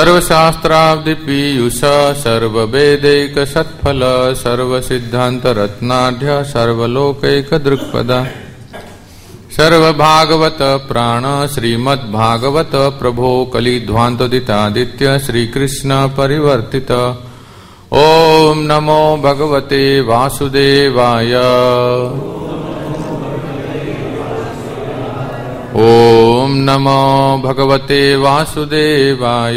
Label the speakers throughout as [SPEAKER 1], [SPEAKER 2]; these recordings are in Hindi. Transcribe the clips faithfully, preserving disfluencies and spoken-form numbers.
[SPEAKER 1] सर्वशास्त्राब्धि पीयूष सर्ववेदैक सत्फल सर्वसिद्धांत रत्नाढ्य सर्वलोकैक दृक्पद सर्वभागवत प्राण श्रीमद्भागवत प्रभो कलिध्वान्तोदितादित्य श्रीकृष्ण परिवर्तित। ओम नमो भगवते वासुदेवाय। ओम नमो भगवते वासुदेवाय।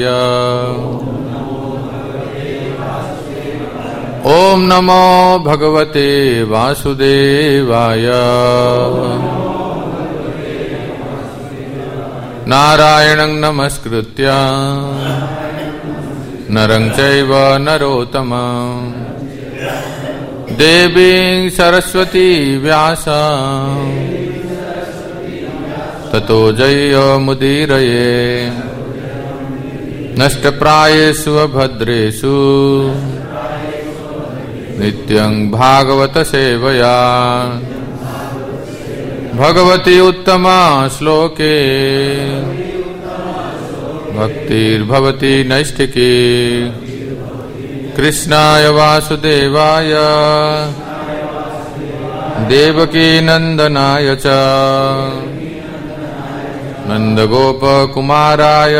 [SPEAKER 1] ओम नमो भगवते वासुदेवाय। नारायणं नमस्कृत्य नरं चैव नरोत्तमं देवीं सरस्वती व्यासं ततो जयमुदीरये। नष्टप्रायेषु भद्रेषु नित्यं भागवत सेवया भगवती उत्तमा श्लोके भक्तिर्भवती नैष्ठिकी। कृष्णाय वासुदेवाय देवकी नंदनाय च नंदगोपकुमाराय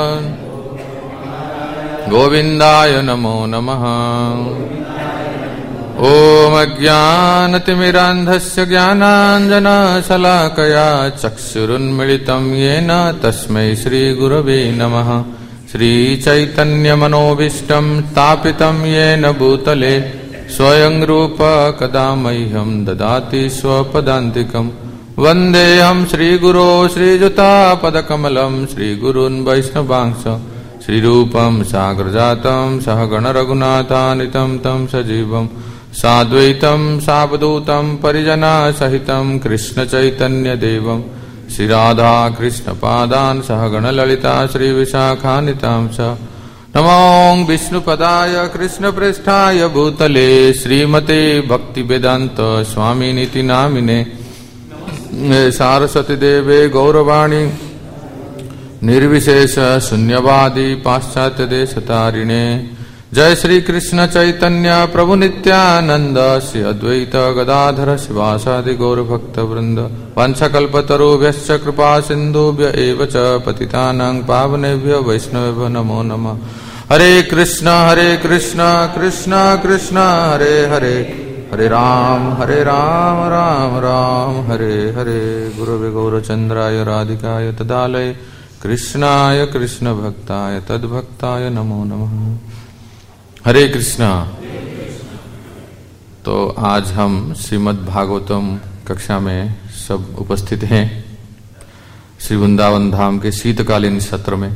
[SPEAKER 1] गोविंदाय नमो नमः। ओम अज्ञानतिमिरान्धस्य ज्ञानाञ्जनशलाकया चक्षुरुन्मिलितं येन तस्मै श्रीगुरवे नमः। श्रीचैतन्यमनोभीष्टं स्थापितं येन भूतले स्वयं रूप कदा मह्यं ददाति स्वपदान्तिकम्। वन्देऽहं श्रीगुरो श्रीयुतापदकमलं श्रीगुरून् वैष्णवांश श्रीरूपं साग्रजातं सहगण रघुनाथान्वितं तं सजीवम् साद्वैतं सावधूतं परिजना सहितं कृष्ण चैतन्य देवं श्रीराधा कृष्ण पादान् सहगण ललिता श्री विशाखान्वितां च। नमो विष्णुपदाय कृष्ण पृष्ठाय भूतले श्रीमते भक्ति वेदांत स्वामिनीति नामिने सारस्वती देवे गौरवाणी निर्विशेष शून्यवादी पाश्चात्य देशतारिणे। जय श्री कृष्ण चैतन्य प्रभु नित्यानंद श्री अद्वैत गदाधर शिवासादि गौर भक्त वृंद। वांछाकल्पतरुभ्यश्च कृपा सिंधुभ्य एव च पतितानां पावनेभ्यो वैष्णवेभ्यो नमो नमः। हरे कृष्ण हरे कृष्ण कृष्ण कृष्ण हरे हरे हरे राम हरे राम राम राम हरे हरे। गुरुवे गौरचंद्राय राधिकाय तदालय कृष्णाय कृष्ण भक्ताय तद्भक्ताय नमो नमः। हरे कृष्णा। तो आज हम श्रीमद् भागवतम कक्षा में सब उपस्थित हैं श्री वृंदावन धाम के शीतकालीन सत्र में।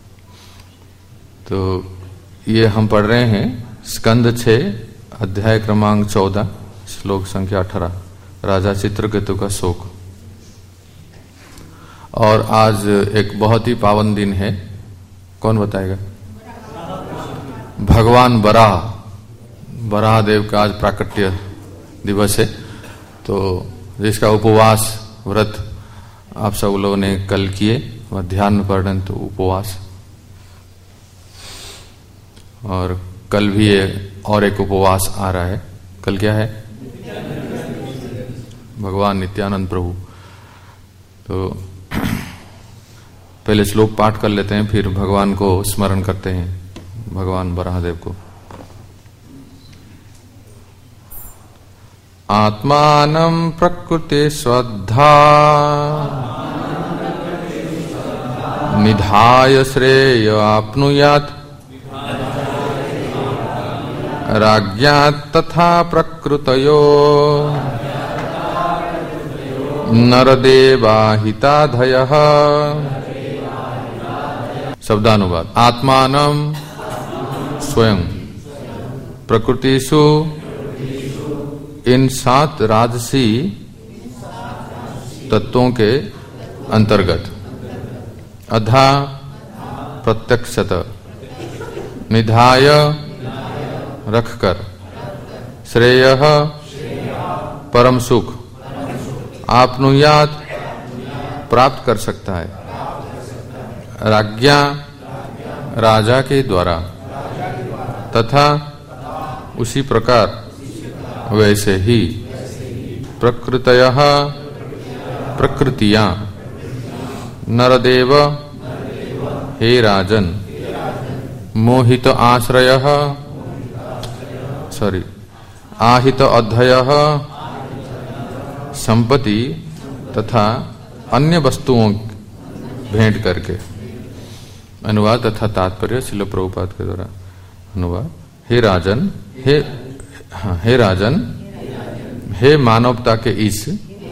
[SPEAKER 1] तो ये हम पढ़ रहे हैं स्कंद छः अध्याय क्रमांक चौदह श्लोक संख्या अठारह राजा चित्रकेतु का शोक। और आज एक बहुत ही पावन दिन है। कौन बताएगा? भगवान बराह बराह देव का आज प्राकट्य दिवस है। तो जिसका उपवास व्रत आप सब लोगों ने कल किए वह ध्यान में पढ़ रहे तो उपवास। और कल भी और एक उपवास आ रहा है। कल क्या है? भगवान नित्यानंद प्रभु। तो पहले श्लोक पाठ कर लेते हैं फिर भगवान को स्मरण करते हैं भगवान बराहदेव को। आत्मानं प्रकृति श्रद्धा निधाय श्रेय आप्नुयात् राज्ञात् तथा प्रकृतयो नरदेवा हिताधयः। शब्दानुवाद। आत्मानं स्वयं प्रकृतिषु इन सात राजसी तत्वों के अंतर्गत अधा प्रत्यक्षत निधाय रखकर श्रेयः परम सुख आपनुयात प्राप्त कर सकता है। राज्ञा राजा के द्वारा तथा उसी प्रकार वैसे ही प्रकृतयः प्रकृतियां नरदेव हे राजन मोहित आश्रयः सॉरी आहित अध्ययः संपत्ति तथा अन्य वस्तुओं भेंट करके। अनुवाद तथा तात्पर्य श्रील प्रभुपाद के द्वारा अनुवाद। हे राजन हे हाँ, हे राजन हे मानवता के ईश,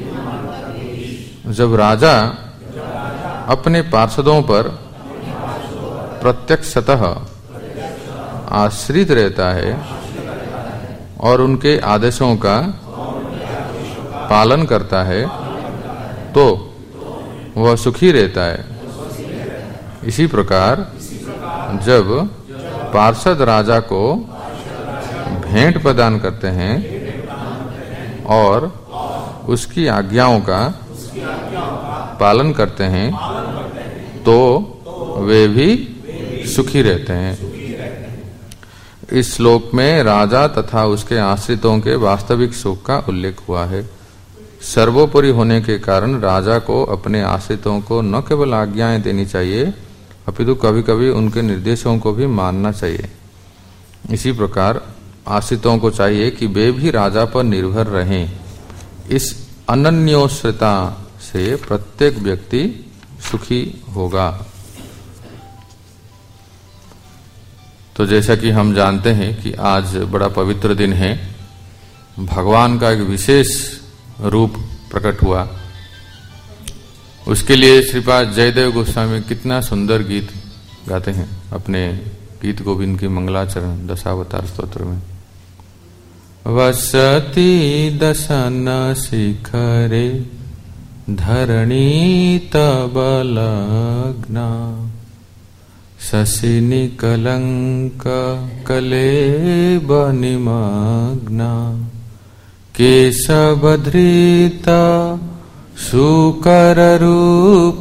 [SPEAKER 1] जब राजा अपने पार्षदों पर प्रत्यक्षतः आश्रित रहता है और उनके आदेशों का पालन करता है तो वह सुखी रहता है। इसी प्रकार जब पार्षद राजा को भेंट प्रदान करते हैं और उसकी आज्ञाओं का पालन करते हैं तो वे भी सुखी रहते हैं। इस श्लोक में राजा तथा उसके आश्रितों के वास्तविक सुख का उल्लेख हुआ है। सर्वोपरि होने के कारण राजा को अपने आश्रितों को न केवल आज्ञाएं देनी चाहिए अपितु कभी कभी उनके निर्देशों को भी मानना चाहिए। इसी प्रकार आश्रितों को चाहिए कि वे भी राजा पर निर्भर रहें। इस अनन्योश्रिता से प्रत्येक व्यक्ति सुखी होगा। तो जैसा कि हम जानते हैं कि आज बड़ा पवित्र दिन है, भगवान का एक विशेष रूप प्रकट हुआ। उसके लिए श्रीपाद जयदेव गोस्वामी कितना सुंदर गीत गाते हैं अपने गीत गोविंद की मंगलाचरण दशावतार स्तोत्र में। वसति दशन शिखरे धरणी तब लग्ना शशिनि कलंक कलेब निमग्ना केशवधृता शुकर रूप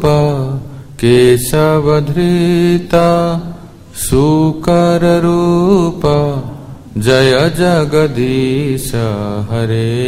[SPEAKER 1] केशवधृता शुकर रूप जय जगदीश हरे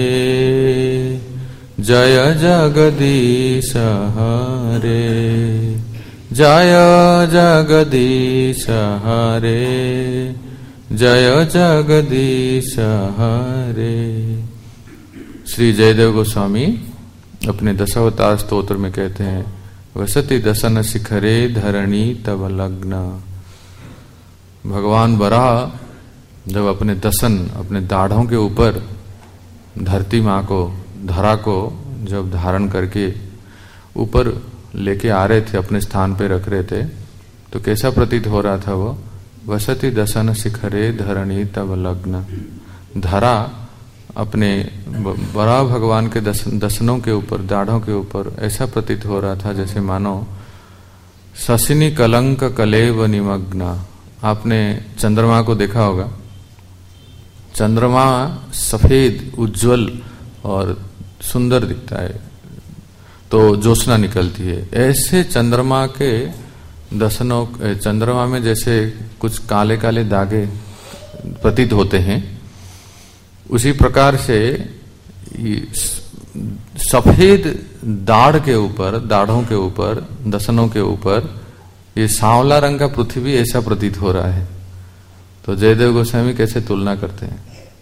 [SPEAKER 1] जय जगदीश हरे जय जगदीश हरे जय जगदीश हरे। श्री जयदेव गोस्वामी अपने दशावतार स्तोत्र में कहते हैं, वसति दशन शिखरे धरणी तब लग्न। भगवान वराह जब अपने दशन अपने दाढ़ों के ऊपर धरती माँ को धरा को जब धारण करके ऊपर लेके आ रहे थे, अपने स्थान पे रख रहे थे, तो कैसा प्रतीत हो रहा था वो? वसति दशन शिखरे धरणी तब लग्न। धरा अपने बड़ा भगवान के दसन, दसनों के ऊपर दाढ़ों के ऊपर ऐसा प्रतीत हो रहा था जैसे मानो शशिनी कलंक कलेव निमग्ना। आपने चंद्रमा को देखा होगा, चंद्रमा सफेद उज्जवल और सुंदर दिखता है तो ज्योत्सना निकलती है। ऐसे चंद्रमा के दसनों चंद्रमा में जैसे कुछ काले काले दागे प्रतीत होते हैं, उसी प्रकार से सफेद दाढ़ के ऊपर दाढ़ों के ऊपर दसनों के ऊपर ये सांवला रंग का पृथ्वी ऐसा प्रतीत हो रहा है। तो जयदेव गोस्वामी कैसे तुलना करते हैं?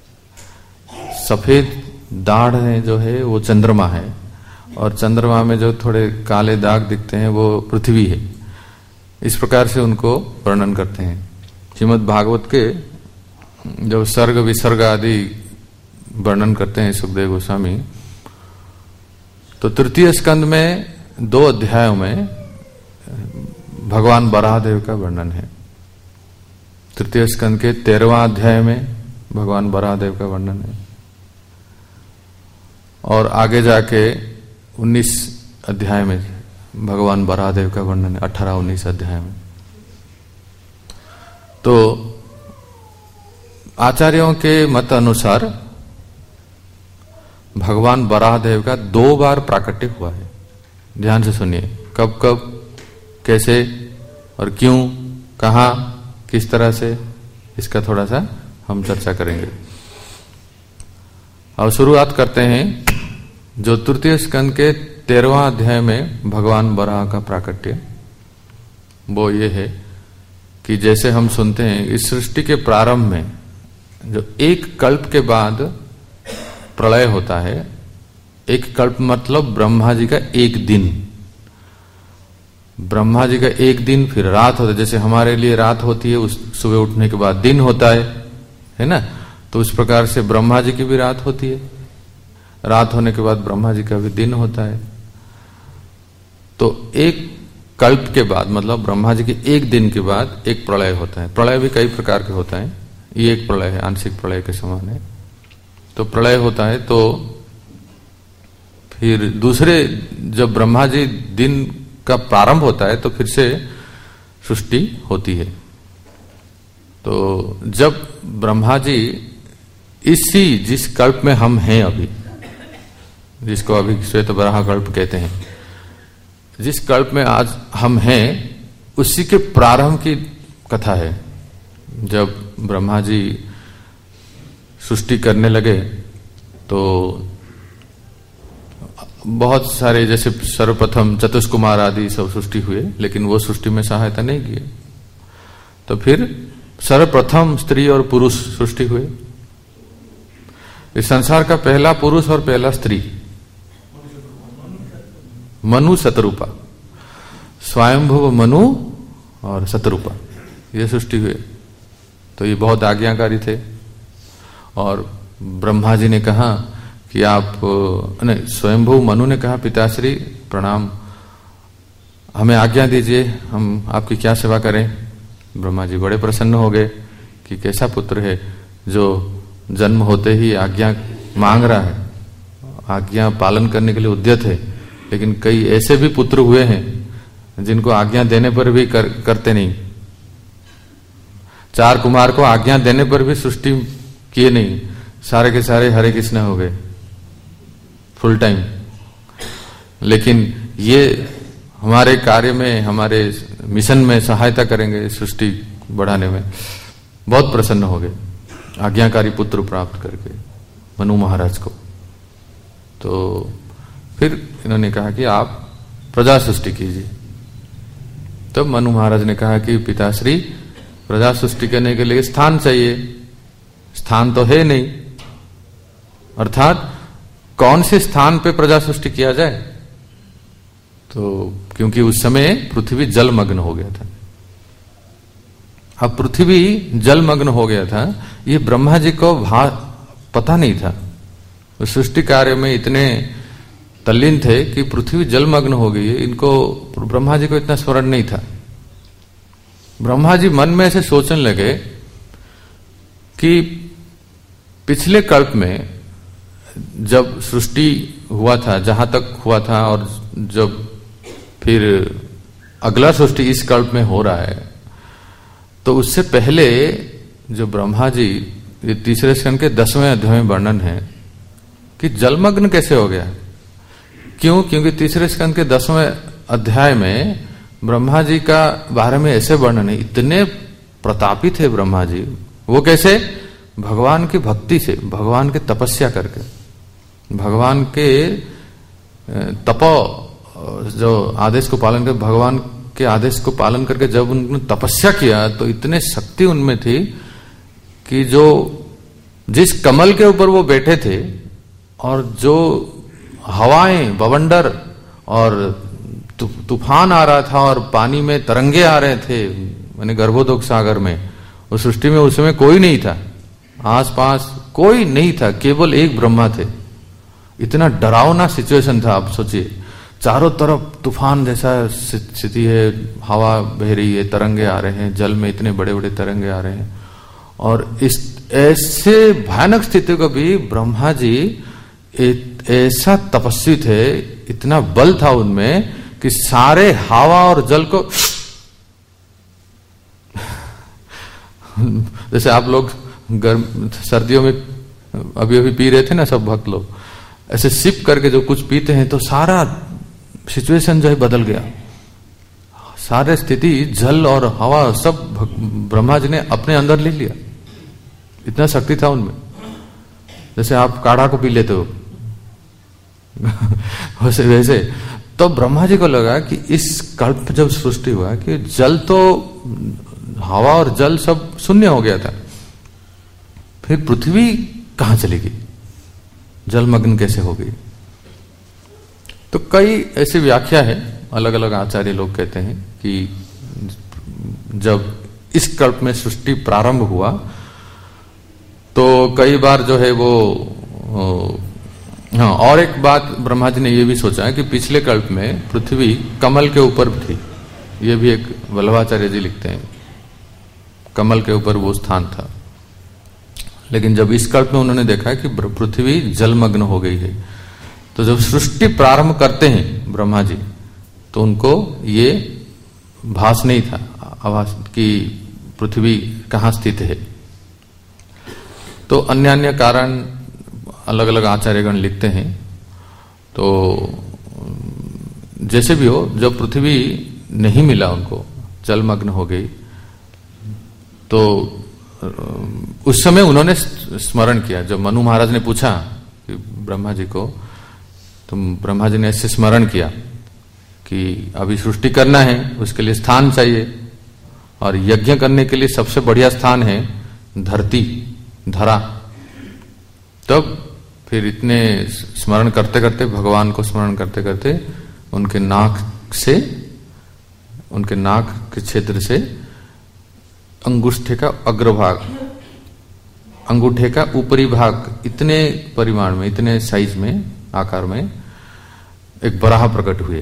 [SPEAKER 1] सफेद दाढ़ है जो है वो चंद्रमा है और चंद्रमा में जो थोड़े काले दाग दिखते हैं वो पृथ्वी है। इस प्रकार से उनको वर्णन करते हैं। श्रीमद् भागवत के जब सर्ग विसर्ग आदि वर्णन करते हैं सुखदेव गोस्वामी, तो तृतीय स्कंद में दो अध्यायों में भगवान बराहदेव का वर्णन है। तृतीय स्कंद के तेरहवां अध्याय में भगवान बराहदेव का वर्णन है और आगे जाके उन्नीस अध्याय में भगवान बराहदेव का वर्णन है, अठारह उन्नीस अध्याय में। तो आचार्यों के मत अनुसार भगवान बराहदेव का दो बार प्राकट्य हुआ है। ध्यान से सुनिए, कब कब कैसे और क्यों कहाँ, किस तरह से, इसका थोड़ा सा हम चर्चा करेंगे। अब शुरुआत करते हैं जो तृतीय स्कंद के तेरहवां अध्याय में भगवान वराह का प्राकट्य। वो ये है कि जैसे हम सुनते हैं इस सृष्टि के प्रारंभ में जो एक कल्प के बाद प्रलय होता है, एक कल्प मतलब ब्रह्मा जी का एक दिन, ब्रह्मा जी का एक दिन, फिर रात होता है। जैसे हमारे लिए रात होती है, उस सुबह उठने के बाद दिन होता है, है ना। तो उस प्रकार से ब्रह्मा जी की भी रात होती है, रात होने के बाद ब्रह्मा जी का भी दिन होता है। तो एक कल्प के बाद मतलब ब्रह्मा जी के एक दिन के बाद एक प्रलय होता है। प्रलय भी कई प्रकार के होता है, ये एक प्रलय है, आंशिक प्रलय के समान है। तो प्रलय होता है तो फिर दूसरे जब ब्रह्मा जी दिन का प्रारंभ होता है तो फिर से सृष्टि होती है। तो जब ब्रह्मा जी इसी जिस कल्प में हम हैं अभी, जिसको अभी श्वेत वराह कल्प कहते हैं, जिस कल्प में आज हम हैं उसी के प्रारंभ की कथा है। जब ब्रह्मा जी सृष्टि करने लगे तो बहुत सारे, जैसे सर्वप्रथम चतुष्कुमार आदि सब सृष्टि हुए, लेकिन वो सृष्टि में सहायता नहीं किए। तो फिर सर्वप्रथम स्त्री और पुरुष सृष्टि हुए। इस संसार का पहला पुरुष और पहला स्त्री मनु शतरूपा, स्वयंभुव मनु और शतरूपा, ये सृष्टि हुए। तो ये बहुत आज्ञाकारी थे और ब्रह्मा जी ने कहा कि आप, नहीं, स्वयंभुव मनु ने कहा पिताश्री प्रणाम, हमें आज्ञा दीजिए, हम आपकी क्या सेवा करें। ब्रह्मा जी बड़े प्रसन्न हो गए कि कैसा पुत्र है जो जन्म होते ही आज्ञा मांग रहा है, आज्ञा पालन करने के लिए उद्यत है। लेकिन कई ऐसे भी पुत्र हुए हैं जिनको आज्ञा देने पर भी कर, करते नहीं। चार कुमार को आज्ञा देने पर भी सृष्टि किए नहीं, सारे के सारे हरे कृष्ण हो गए फुल टाइम। लेकिन ये हमारे कार्य में, हमारे मिशन में सहायता करेंगे, सृष्टि बढ़ाने में। बहुत प्रसन्न हो गए आज्ञाकारी पुत्र प्राप्त करके मनु महाराज को। तो फिर इन्होंने कहा कि आप प्रजा सृष्टि कीजिए। तब तो मनु महाराज ने कहा कि पिताश्री प्रजा सृष्टि करने के लिए स्थान चाहिए, स्थान तो है नहीं, अर्थात कौन से स्थान पे प्रजा सृष्टि किया जाए। तो क्योंकि उस समय पृथ्वी जलमग्न हो गया था। अब पृथ्वी जलमग्न हो गया था, ये ब्रह्मा जी को पता नहीं था। उस सृष्टि कार्य में इतने तल्लीन थे कि पृथ्वी जलमग्न हो गई है, इनको, ब्रह्मा जी को इतना स्मरण नहीं था। ब्रह्मा जी मन में ऐसे सोचने लगे कि पिछले कल्प में जब सृष्टि हुआ था, जहां तक हुआ था, और जब फिर अगला सृष्टि इस कल्प में हो रहा है, तो उससे पहले जो ब्रह्मा जी, ये तीसरे स्कंद के दसवें अध्याय में वर्णन है कि जलमग्न कैसे हो गया। क्यों? क्योंकि तीसरे स्कंद के दसवें अध्याय में ब्रह्मा जी का बारे में ऐसे वर्णन है, इतने प्रतापी थे ब्रह्मा जी। वो कैसे? भगवान की भक्ति से, भगवान के तपस्या करके, भगवान के तपो जो आदेश को पालन कर, भगवान के आदेश को पालन करके जब उन्होंने तपस्या किया तो इतने शक्ति उनमें थी कि जो जिस कमल के ऊपर वो बैठे थे और जो हवाएं, बवंडर और तूफान आ रहा था और पानी में तरंगे आ रहे थे, मैंने गर्भोदक सागर में, उस सृष्टि में उस समय कोई नहीं था, आसपास कोई नहीं था, केवल एक ब्रह्मा थे। इतना डरावना सिचुएशन था। आप सोचिए, चारों तरफ तूफान जैसा स्थिति है, हवा बह रही है, तरंगे आ रहे हैं, जल में इतने बड़े बड़े तरंगे आ रहे हैं, और इस ऐसे भयानक स्थिति को भी ब्रह्मा जी ऐसा तपस्वी थे, इतना बल था उनमें कि सारे हवा और जल को जैसे आप लोग गर्म सर्दियों में अभी अभी पी रहे थे ना सब भक्त लोग, ऐसे सिप करके जो कुछ पीते हैं तो सारा सिचुएशन जो है बदल गया, सारे स्थिति जल और हवा सब ब्रह्मा जी ने अपने अंदर ले लिया, इतना शक्ति था उनमें। जैसे आप काढ़ा को पी लेते हो वैसे वैसे तो ब्रह्मा जी को लगा कि इस कल्प जब सृष्टि हुआ कि जल तो, हवा और जल सब शून्य हो गया था, फिर पृथ्वी कहां चली गई, जलमग्न कैसे हो गई। तो कई ऐसी व्याख्या है, अलग अलग आचार्य लोग कहते हैं कि जब इस कल्प में सृष्टि प्रारंभ हुआ तो कई बार जो है वो, हाँ, और एक बात ब्रह्मा जी ने ये भी सोचा है कि पिछले कल्प में पृथ्वी कमल के ऊपर थी, ये भी एक वल्लभाचार्य जी लिखते हैं, कमल के ऊपर वो स्थान था। लेकिन जब इस कल्प में उन्होंने देखा कि पृथ्वी जलमग्न हो गई है, तो जब सृष्टि प्रारंभ करते हैं ब्रह्मा जी, तो उनको ये भास नहीं था, आभास कि पृथ्वी कहाँ स्थित है। तो अन्य अन्य कारण अलग अलग आचार्यगण लिखते हैं। तो जैसे भी हो, जब पृथ्वी नहीं मिला उनको, जलमग्न हो गई, तो उस समय उन्होंने स्मरण किया। जब मनु महाराज ने पूछा कि ब्रह्मा जी को, तो ब्रह्मा जी ने ऐसे स्मरण किया कि अभी सृष्टि करना है, उसके लिए स्थान चाहिए, और यज्ञ करने के लिए सबसे बढ़िया स्थान है धरती, धरा। तब फिर इतने स्मरण करते करते, भगवान को स्मरण करते करते, उनके नाक से, उनके नाक के क्षेत्र से अंगूठे का अग्रभाग, अंगूठे का ऊपरी भाग, इतने परिमाण में, इतने साइज में, आकार में एक बराह प्रकट हुए,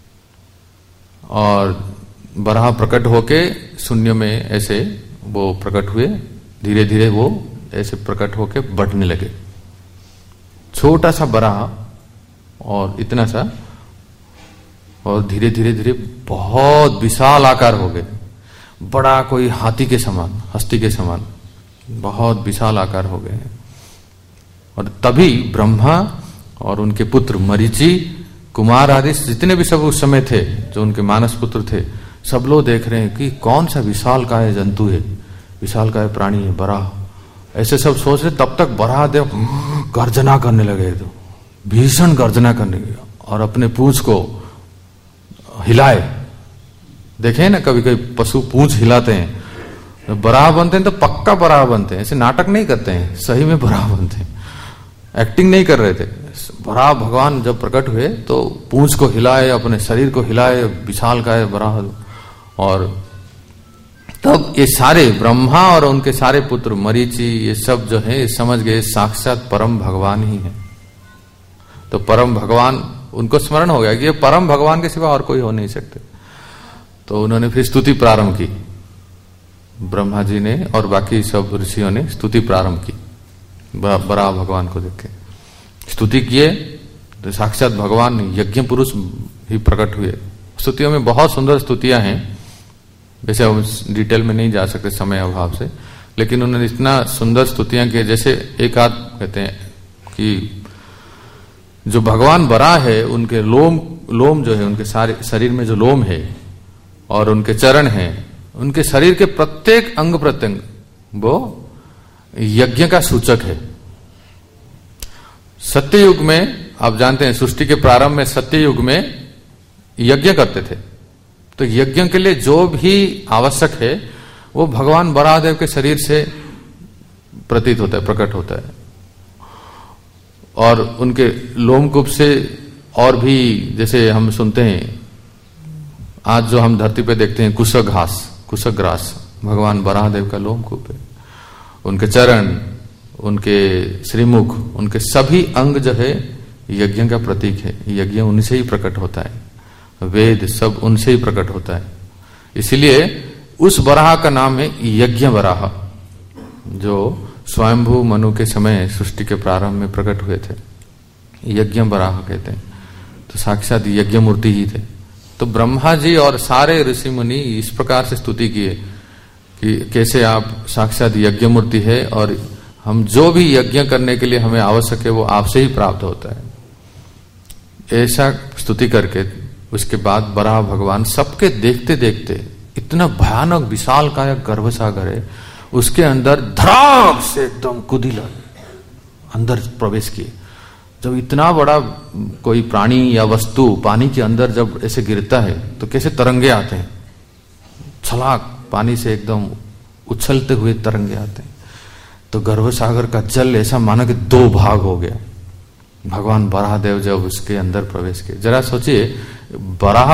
[SPEAKER 1] और बराह प्रकट होके शून्य में ऐसे वो प्रकट हुए, धीरे धीरे वो ऐसे प्रकट होके बढ़ने लगे। छोटा सा बराह और इतना सा, और धीरे धीरे धीरे बहुत विशाल आकार हो गए, बड़ा कोई हाथी के समान, हस्ती के समान बहुत विशाल आकार हो गए। और तभी ब्रह्मा और उनके पुत्र मरीचि, कुमार आदि जितने भी सब उस समय थे, जो उनके मानस पुत्र थे, सब लोग देख रहे हैं कि कौन सा विशाल काय जंतु है, विशाल काय प्राणी है, बराह, ऐसे सब सोच रहे। तब तक बराह देव गर्जना करने लगे, तो भीषण गर्जना करने लगे, और अपने पूंछ को हिलाए। देखे ना कभी कभी पशु पूंछ हिलाते हैं, बराह बनते हैं तो पक्का बराह बनते हैं, ऐसे नाटक नहीं करते हैं, सही में बराह बनते हैं, एक्टिंग नहीं कर रहे थे। बराह भगवान जब प्रकट हुए तो पूंछ को हिलाए, अपने शरीर को हिलाए, विशाल का है बराह। और तब ये सारे ब्रह्मा और उनके सारे पुत्र मरीचि, ये सब जो है समझ गए साक्षात परम भगवान ही है। तो परम भगवान, उनको स्मरण हो गया कि ये परम भगवान के सिवा और कोई हो नहीं सकते। तो उन्होंने फिर स्तुति प्रारंभ की, ब्रह्मा जी ने और बाकी सब ऋषियों ने स्तुति प्रारंभ की, बराह भगवान को देख के स्तुति किए। तो साक्षात भगवान यज्ञ पुरुष ही प्रकट हुए। स्तुतियों में बहुत सुंदर स्तुतियां हैं, वैसे हम डिटेल में नहीं जा सकते समय अभाव से, लेकिन उन्होंने इतना सुंदर स्तुतियां की। जैसे एक आध कहते हैं कि जो भगवान बराह है, उनके लोम लोम जो है, उनके सारे शरीर में जो लोम है और उनके चरण हैं, उनके शरीर के प्रत्येक अंग प्रत्यंग वो यज्ञ का सूचक है। सत्ययुग में आप जानते हैं, सृष्टि के प्रारंभ में सत्ययुग में यज्ञ करते थे। तो यज्ञ के लिए जो भी आवश्यक है वो भगवान बराहदेव के शरीर से प्रतीत होता है, प्रकट होता है। और उनके लोमकूप से और भी, जैसे हम सुनते हैं आज जो हम धरती पे देखते हैं कुशक घास, कुशक ग्रास, भगवान बराहदेव का लोमकूप है। उनके चरण, उनके श्रीमुख, उनके सभी अंग जो है यज्ञ का प्रतीक है। यज्ञ उनसे ही प्रकट होता है, वेद सब उनसे ही प्रकट होता है। इसलिए उस बराह का नाम है यज्ञ बराह, जो स्वयंभू मनु के समय सृष्टि के प्रारंभ में प्रकट हुए थे, यज्ञ बराह कहते हैं। तो साक्षात यज्ञ मूर्ति ही थे। तो ब्रह्मा जी और सारे ऋषि मुनि इस प्रकार से स्तुति किए कि कैसे आप साक्षात यज्ञ मूर्ति है, और हम जो भी यज्ञ करने के लिए हमें आवश्यक है वो आपसे ही प्राप्त होता है। ऐसा स्तुति करके उसके बाद बराह भगवान सबके देखते देखते इतना भयानक विशाल कायक गर्भसागर है, उसके अंदर धड़ाम से एकदम कुदिला अंदर प्रवेश किए। जब इतना बड़ा कोई प्राणी या वस्तु पानी के अंदर जब ऐसे गिरता है तो कैसे तरंगे आते हैं, छलाक पानी से एकदम उछलते हुए तरंगे आते हैं। तो गर्भसागर का जल ऐसा माना कि दो भाग हो गया। भगवान बराहदेव जब उसके अंदर प्रवेश किए, जरा सोचिए, बराह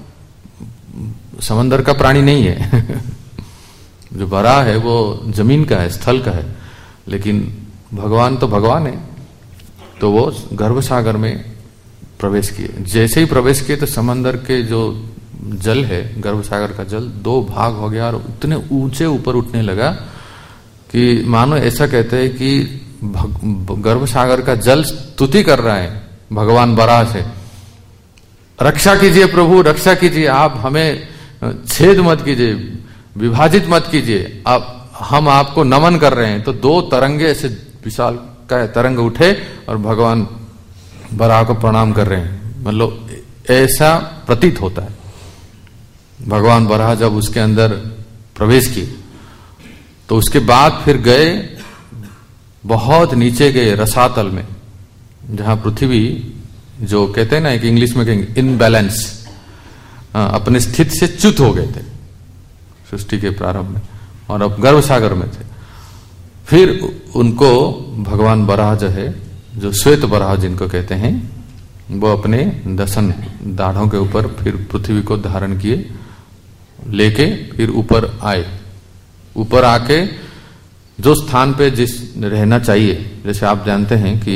[SPEAKER 1] समंदर का प्राणी नहीं है जो बराह है वो जमीन का है, स्थल का है, लेकिन भगवान तो भगवान है। तो वो गर्भसागर में प्रवेश किए। जैसे ही प्रवेश किए तो समंदर के जो जल है, गर्भसागर का जल दो भाग हो गया और इतने ऊंचे ऊपर उठने लगा कि मानो ऐसा कहते हैं कि गर्भसागर का जल स्तुति कर रहा है भगवान बराह से, रक्षा कीजिए प्रभु, रक्षा कीजिए, आप हमें छेद मत कीजिए, विभाजित मत कीजिए, आप हम आपको नमन कर रहे हैं। तो दो तरंगे ऐसे विशाल का तरंग उठे और भगवान बराह को प्रणाम कर रहे हैं। मतलब ऐसा प्रतीत होता है। भगवान बराह जब उसके अंदर प्रवेश किए तो उसके बाद फिर गए, बहुत नीचे गए रसातल में, जहां पृथ्वी जो कहते हैं ना, एक इंग्लिश में कहेंगे इनबैलेंस, अपने स्थिति से च्युत हो गए थे सृष्टि के प्रारंभ में, और अब गर्भसागर में थे। फिर उनको भगवान बराह जो है, जो श्वेत बराह जिनको कहते हैं, वो अपने दसन दाढ़ों के ऊपर फिर पृथ्वी को धारण किए, लेके फिर ऊपर आए। ऊपर आके जो स्थान पे जिस रहना चाहिए, जैसे आप जानते हैं कि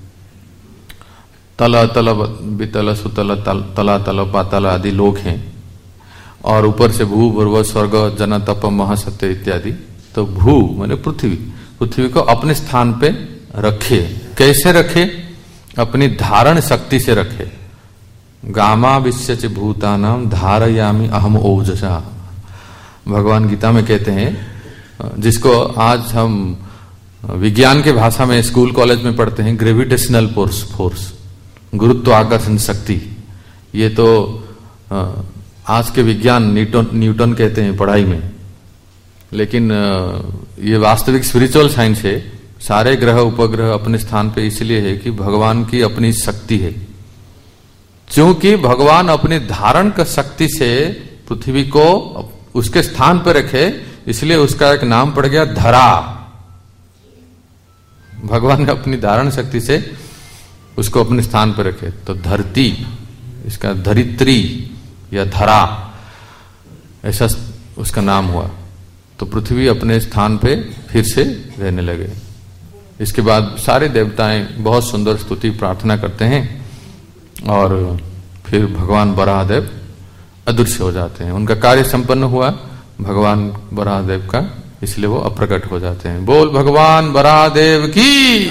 [SPEAKER 1] तल तल बितल सुतल तल, तला तल पातल आदि लोक हैं, और ऊपर से भू भूर्व स्वर्ग जन तप महासत्य इत्यादि। तो भू माने पृथ्वी, पृथ्वी को अपने स्थान पे रखे। कैसे रखे? अपनी धारण शक्ति से रखे। गामा विश्य भूतानाम धारयामि अहम ओजसा, भगवान गीता में कहते हैं, जिसको आज हम विज्ञान के भाषा में स्कूल कॉलेज में पढ़ते हैं, ग्रेविटेशनल फोर्स फोर्स गुरुत्वाकर्षण शक्ति। ये तो आज के विज्ञान न्यूटन न्यूटन कहते हैं पढ़ाई में, लेकिन ये वास्तविक स्पिरिचुअल साइंस है। सारे ग्रह उपग्रह अपने स्थान पे इसलिए है कि भगवान की अपनी शक्ति है। क्योंकि भगवान अपनी धारण का शक्ति से पृथ्वी को उसके स्थान पर रखे, इसलिए उसका एक नाम पड़ गया धरा। भगवान ने अपनी धारण शक्ति से उसको अपने स्थान पर रखे, तो धरती, इसका धरित्री या धरा, ऐसा उसका नाम हुआ। तो पृथ्वी अपने स्थान पे फिर से रहने लगे। इसके बाद सारे देवताएं बहुत सुंदर स्तुति प्रार्थना करते हैं, और फिर भगवान बराहदेव अदृश्य हो जाते हैं। उनका कार्य संपन्न हुआ भगवान बराहदेव का, इसलिए वो अप्रकट हो जाते हैं। बोल भगवान बराहदेव की।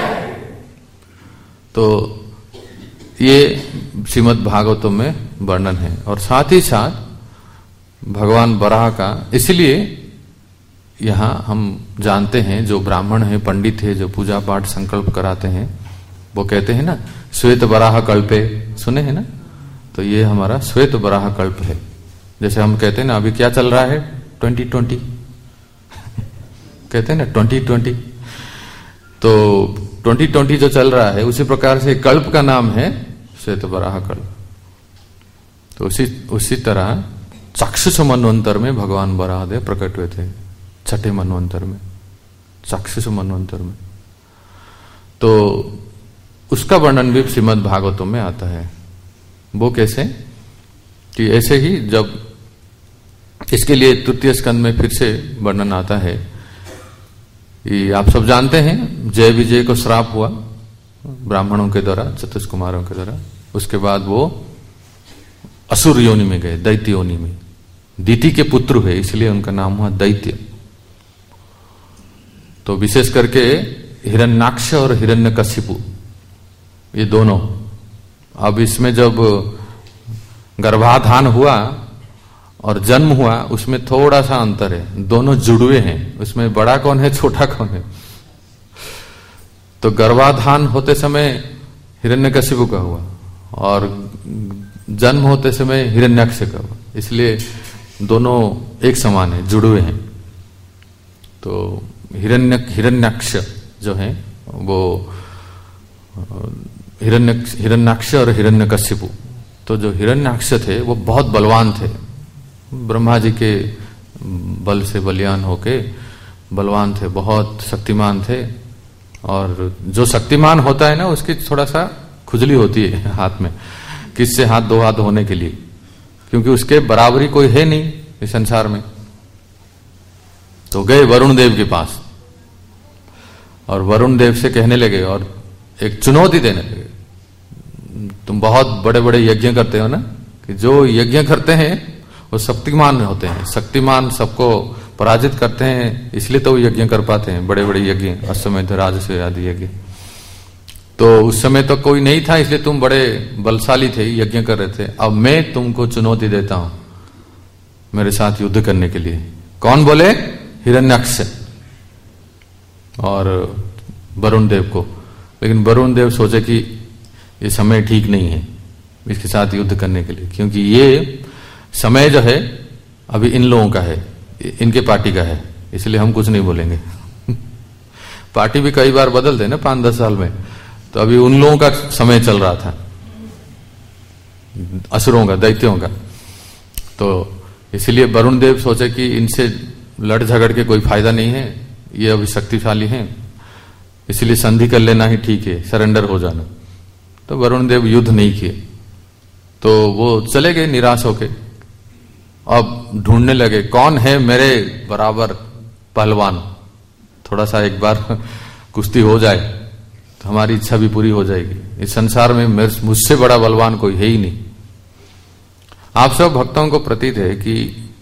[SPEAKER 1] तो ये श्रीमद् भागवतम में वर्णन है। और साथ ही साथ भगवान बराह का, इसलिए यहां हम जानते हैं, जो ब्राह्मण है, पंडित है, जो पूजा पाठ संकल्प कराते हैं, वो कहते हैं ना श्वेत बराह कल्पे, सुने हैं ना? तो ये हमारा श्वेत बराह कल्प है। जैसे हम कहते हैं ना, अभी क्या चल रहा है, ट्वेंटी ट्वेंटी कहते हैं ना, ट्वेंटी ट्वेंटी। तो ट्वेंटी ट्वेंटी जो चल रहा है, उसी प्रकार से कल्प का नाम है श्वेत बराह कल्प। तो उसी उसी तरह चाक्षुष मनवंतर में भगवान बराहदेव प्रकट हुए थे, छठे मनवंतर में, चाक्षुष मनवंतर में। तो उसका वर्णन भी श्रीमद् भागवतम में आता है। वो कैसे? कि ऐसे ही जब इसके लिए तृतीय स्कंद में फिर से वर्णन आता है कि आप सब जानते हैं, जय विजय को श्राप हुआ ब्राह्मणों के द्वारा, चतुष कुमारों के द्वारा। उसके बाद वो असुर योनि में गए, दैत्य योनि में। दीति के पुत्र है, इसलिए उनका नाम हुआ दैत्य। तो विशेष करके हिरण्याक्ष और हिरण्यकशिपु, ये दोनों। अब इसमें जब गर्भाधान हुआ और जन्म हुआ, उसमें थोड़ा सा अंतर है, दोनों जुड़वे हैं। उसमें बड़ा कौन है, छोटा कौन है? तो गर्भाधान होते समय हिरण्यकशिपु का हुआ, और जन्म होते समय हिरण्यक्ष का, इसलिए दोनों एक समान है, जुड़े हैं। तो हिरण्य हिरण्याक्ष जो है वो हिरण्य हिरण्याक्ष और हिरण्यकश्यपु, तो जो हिरण्याक्ष थे वो बहुत बलवान थे, ब्रह्मा जी के बल से बलियान होके बलवान थे, बहुत शक्तिमान थे। और जो शक्तिमान होता है ना उसकी थोड़ा सा खुजली होती है हाथ में, किससे हाथ दो हाथ होने के लिए, क्योंकि उसके बराबरी कोई है नहीं इस संसार में। तो गए वरुण देव के पास और वरुण देव से कहने लगे और एक चुनौती देने लगे, तुम बहुत बड़े बड़े यज्ञ करते हो ना, कि जो यज्ञ करते हैं वो शक्तिमान होते हैं, शक्तिमान सबको पराजित करते हैं, इसलिए तो वो यज्ञ कर पाते हैं, बड़े बड़े यज्ञ, अश्वमेध राजसूय आदि यज्ञ। तो उस समय तो कोई नहीं था, इसलिए तुम बड़े बलशाली थे, यज्ञ कर रहे थे। अब मैं तुमको चुनौती देता हूं मेरे साथ युद्ध करने के लिए। कौन बोले? हिरण्याक्ष और वरुण देव को। लेकिन वरुण देव सोचे कि ये समय ठीक नहीं है इसके साथ युद्ध करने के लिए, क्योंकि ये समय जो है अभी इन लोगों का है, इनके पार्टी का है, इसलिए हम कुछ नहीं बोलेंगे। पार्टी भी कई बार बदलते ना पांच दस साल में, तो अभी उन लोगों का समय चल रहा था, असुरों का, दैत्यों का। तो इसलिए वरुण देव सोचे कि इनसे लड़ झगड़ के कोई फायदा नहीं है, ये अभी शक्तिशाली हैं, इसलिए संधि कर लेना ही ठीक है, सरेंडर हो जाना। तो वरुण देव युद्ध नहीं किए, तो वो चले गए निराश होके। अब ढूंढने लगे कौन है मेरे बराबर पहलवान, थोड़ा सा एक बार कुश्ती हो जाए तो हमारी इच्छा भी पूरी हो जाएगी। इस संसार में मुझसे बड़ा बलवान कोई है ही नहीं। आप सब भक्तों को प्रतीत है कि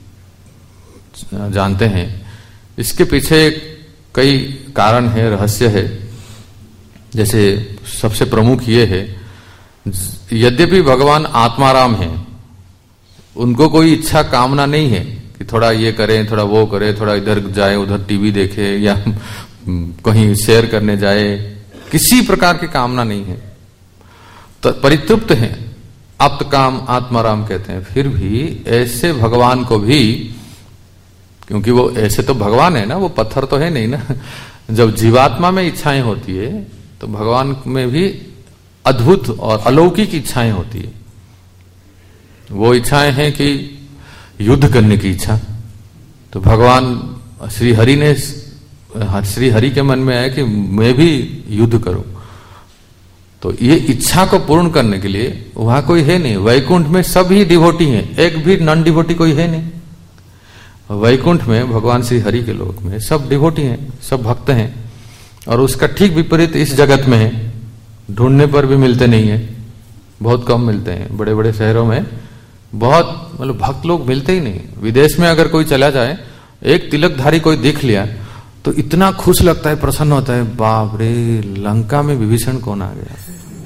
[SPEAKER 1] जानते हैं, इसके पीछे कई कारण है, रहस्य है। जैसे सबसे प्रमुख ये है, यद्यपि भगवान आत्माराम हैं, उनको कोई इच्छा कामना नहीं है कि थोड़ा ये करें, थोड़ा वो करें, थोड़ा इधर जाए, उधर टीवी देखे या कहीं शेयर करने जाए, किसी प्रकार की कामना नहीं है, तो परितृप्त हैं, आप्त काम आत्माराम कहते हैं। फिर भी ऐसे भगवान को भी, क्योंकि वो ऐसे तो भगवान है ना, वो पत्थर तो है नहीं ना, जब जीवात्मा में इच्छाएं होती है तो भगवान में भी अद्भुत और अलौकिक इच्छाएं होती है। वो इच्छाएं हैं कि युद्ध करने की इच्छा, तो भगवान श्री हरि ने, श्री हरि के मन में आया कि मैं भी युद्ध करूं। तो ये इच्छा को पूर्ण करने के लिए वहां कोई है नहीं, वैकुंठ में सभी डिवोटी हैं, एक भी नॉन डिवोटी कोई है नहीं। वैकुंठ में भगवान श्री हरि के लोक में सब डिवोटी हैं, सब भक्त हैं। और उसका ठीक विपरीत इस जगत में है, ढूंढने पर भी मिलते नहीं है, बहुत कम मिलते हैं। बड़े बड़े शहरों में बहुत मतलब भक्त लोग मिलते ही नहीं। विदेश में अगर कोई चला जाए, एक तिलकधारी कोई देख लिया तो इतना खुश लगता है, प्रसन्न होता है, बाप रे लंका में विभीषण कौन आ गया,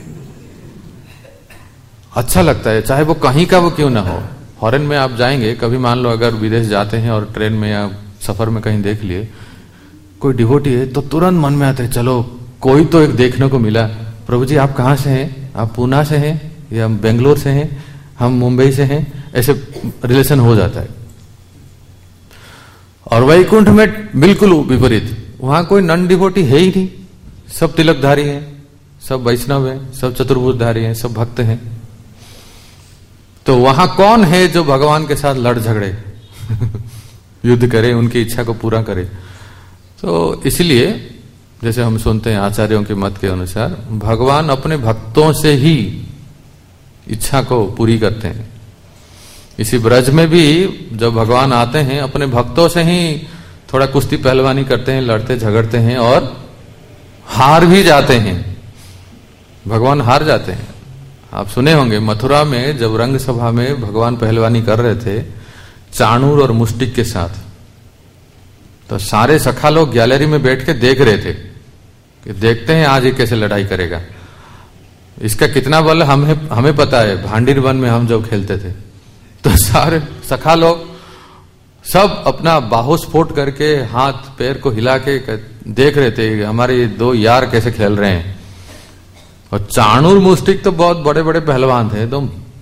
[SPEAKER 1] अच्छा लगता है, चाहे वो कहीं का वो क्यों ना हो। फॉरेन में आप जाएंगे कभी, मान लो अगर विदेश जाते हैं और ट्रेन में या सफर में कहीं देख लिए कोई डिवोटी है, तो तुरंत मन में आता है चलो कोई तो एक देखने को मिला। प्रभु जी आप कहाँ से हैं? आप पूना से हैं या बेंगलोर से हैं? हम मुंबई से हैं, ऐसे रिलेशन हो जाता है। और वैकुंठ में बिल्कुल विपरीत, वहां कोई नन डिवोटी है ही नहीं, सब तिलकधारी हैं, सब वैष्णव हैं, सब चतुर्भुजधारी हैं, सब भक्त हैं। तो वहां कौन है जो भगवान के साथ लड़ झगड़े युद्ध करे, उनकी इच्छा को पूरा करे? तो इसलिए जैसे हम सुनते हैं आचार्यों के मत के अनुसार, भगवान अपने भक्तों से ही इच्छा को पूरी करते हैं। इसी ब्रज में भी जब भगवान आते हैं, अपने भक्तों से ही थोड़ा कुश्ती पहलवानी करते हैं, लड़ते झगड़ते हैं और हार भी जाते हैं। भगवान हार जाते हैं। आप सुने होंगे मथुरा में जब रंग सभा में भगवान पहलवानी कर रहे थे चाणूर और मुष्टिक के साथ, तो सारे सखा लोग गैलरी में बैठ के देख रहे थे कि देखते हैं आज ये कैसे लड़ाई करेगा, इसका कितना बल हमें हमें पता है, भांडीर वन में हम जब खेलते थे। तो सारे सखा लोग सब अपना बाहुस्फोट करके हाथ पैर को हिला के देख रहे थे हमारे दो यार कैसे खेल रहे हैं। और चाणूर मुष्टिक तो बहुत बड़े बड़े पहलवान थे, एकदम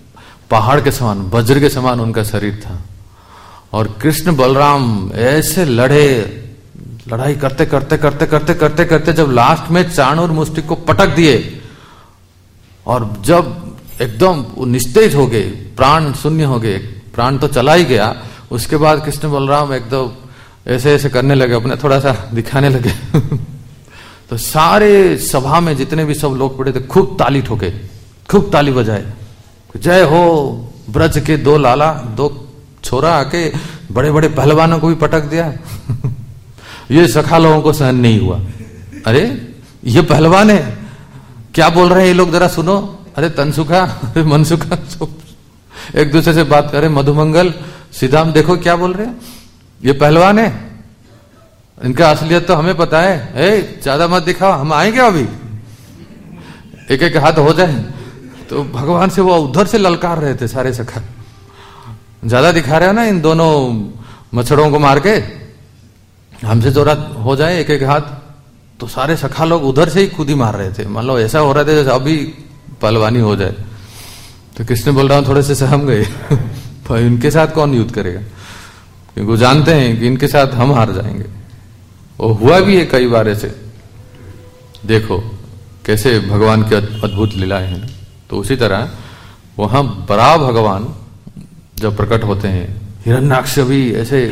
[SPEAKER 1] पहाड़ के समान, वज्र के समान उनका शरीर था। और कृष्ण बलराम ऐसे लड़े, लड़ाई करते करते करते करते करते करते जब लास्ट में चाणूर मुष्टि को पटक दिए और जब एकदम निस्तेज हो गए, प्राण शून्य हो गए, प्राण तो चला ही गया, उसके बाद कृष्ण बलराम एकदम ऐसे ऐसे करने लगे, अपने थोड़ा सा दिखाने लगे तो सारे सभा में जितने भी सब लोग पड़े थे खूब ताली ठोके, खूब ताली बजाए, जय हो ब्रज के दो लाला, दो छोरा आके बड़े बड़े पहलवानों को भी पटक दिया ये सखा लोगों को सहन नहीं हुआ। अरे ये पहलवान है, क्या बोल रहे हैं ये लोग, जरा सुनो। अरे तनसुखा, अरे मनसुखा, एक दूसरे से बात करे, मधुमंगल, सिद्धाम, देखो क्या बोल रहे हैं, ये पहलवान है, इनका असलियत तो हमें पता है, ए ज्यादा मत दिखाओ, हम आएंगे अभी, एक एक हाथ हो जाए। तो भगवान से वो उधर से ललकार रहे थे सारे सखा, ज्यादा दिखा रहे हो ना इन दोनों मच्छरों को मार के, हमसे जोरा हो जाए एक एक हाथ। तो सारे सखा लोग उधर से ही खुद ही मार रहे थे, मान लो ऐसा हो रहा था जैसे अभी पहलवानी हो जाए। तो कृष्ण बोल रहा हूं थोड़े से सहम गए भाई इनके साथ कौन युद्ध करेगा, क्योंकि वो जानते हैं कि इनके साथ हम हार जाएंगे। वो हुआ भी है कई बार ऐसे, देखो कैसे भगवान की अद्भुत लीलाएं हैं। तो उसी तरह वहां बड़ा भगवान जब प्रकट होते हैं, हिरण्याक्ष भी ऐसे।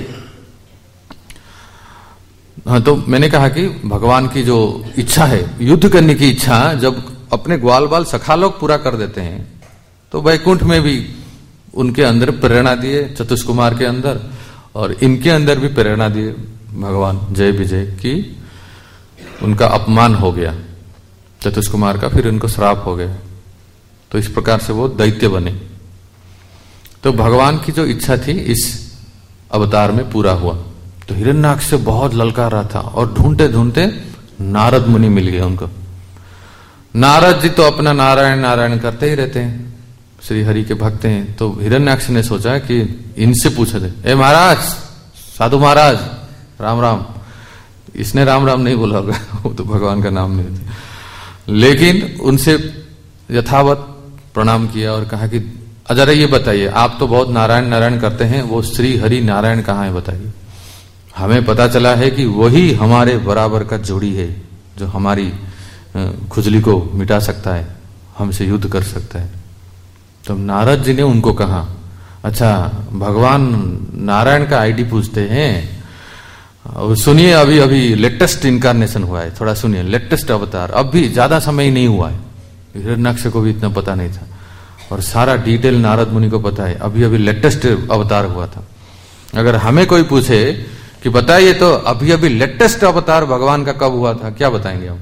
[SPEAKER 1] हाँ, तो मैंने कहा कि भगवान की जो इच्छा है, युद्ध करने की इच्छा, जब अपने ग्वाल बाल सखा लोग पूरा कर देते हैं तो वैकुंठ में भी उनके अंदर प्रेरणा दिए, चतुष्कुमार के अंदर, और इनके अंदर भी प्रेरणा दिए भगवान जय विजय की। उनका अपमान हो गया चतुष्कुमार का, फिर उनको श्राप हो गया, तो इस प्रकार से वो दैत्य बने। तो भगवान की जो इच्छा थी इस अवतार में पूरा हुआ। तो हिरण्याक्ष से बहुत ललकार रहा था और ढूंढते ढूंढते नारद मुनि मिल गए उनको। नारद जी तो अपना नारायण नारायण करते ही रहते हैं, श्री हरि के भक्त हैं। तो हिरण्याक्ष ने सोचा कि इनसे पूछा दे, ए महाराज, साधु महाराज, राम राम। इसने राम राम नहीं बोला होगा, वो तो भगवान का नाम नहीं था, लेकिन उनसे यथावत प्रणाम किया और कहा कि जरा ये बताइए, आप तो बहुत नारायण नारायण करते हैं, वो श्री हरि नारायण कहाँ है बताइए। हमें पता चला है कि वही हमारे बराबर का जोड़ी है जो हमारी खुजली को मिटा सकता है, हमसे युद्ध कर सकता है। तो नारद जी ने उनको कहा, अच्छा भगवान नारायण का आईडी पूछते हैं, सुनिए अभी अभी लेटेस्ट इनकारनेशन हुआ है, थोड़ा सुनिए, लेटेस्ट अवतार, अभी ज्यादा समय नहीं हुआ है। हिरण्याक्ष को भी इतना पता नहीं था और सारा डिटेल नारद मुनि को पता है, अभी अभी लेटेस्ट अवतार हुआ था। अगर हमें कोई पूछे कि बताइए तो अभी अभी लेटेस्ट अवतार भगवान का कब हुआ था, क्या बताएंगे हम?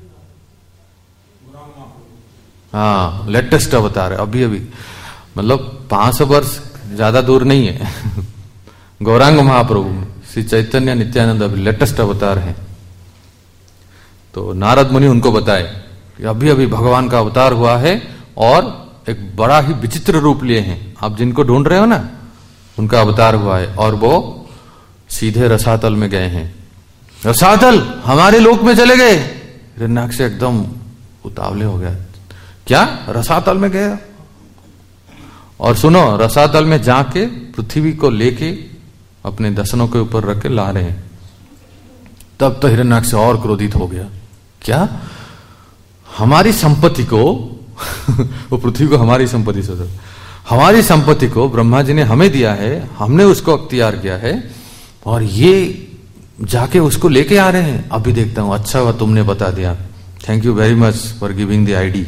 [SPEAKER 1] हाँ, लेटेस्ट अवतार है अभी अभी, मतलब पांच सौ वर्ष ज्यादा दूर नहीं है गौरांग महाप्रभु श्री चैतन्य नित्यानंद अभी लेटेस्ट अवतार है। तो नारद मुनि उनको बताए कि अभी अभी भगवान का अवतार हुआ है और एक बड़ा ही विचित्र रूप लिए हैं, आप जिनको ढूंढ रहे हो ना उनका अवतार हुआ है, और वो सीधे रसातल में गए हैं। रसातल, हमारे लोक में चले गए। हिरण्याक्ष एकदम उतावले हो गया, क्या रसातल में गया? और सुनो, रसातल में जाके पृथ्वी को लेके अपने दसनों के ऊपर रख के ला रहे हैं। तब तो हिरण्याक्ष और क्रोधित हो गया, क्या हमारी संपत्ति को वो पृथ्वी को हमारी संपत्ति सोचो, हमारी संपत्ति को ब्रह्मा जी ने हमें दिया है, हमने उसको अख्तियार किया है, और ये जाके उसको लेके आ रहे हैं। अभी देखता हूं, अच्छा हुआ तुमने बता दिया, thank you very much for giving the ID.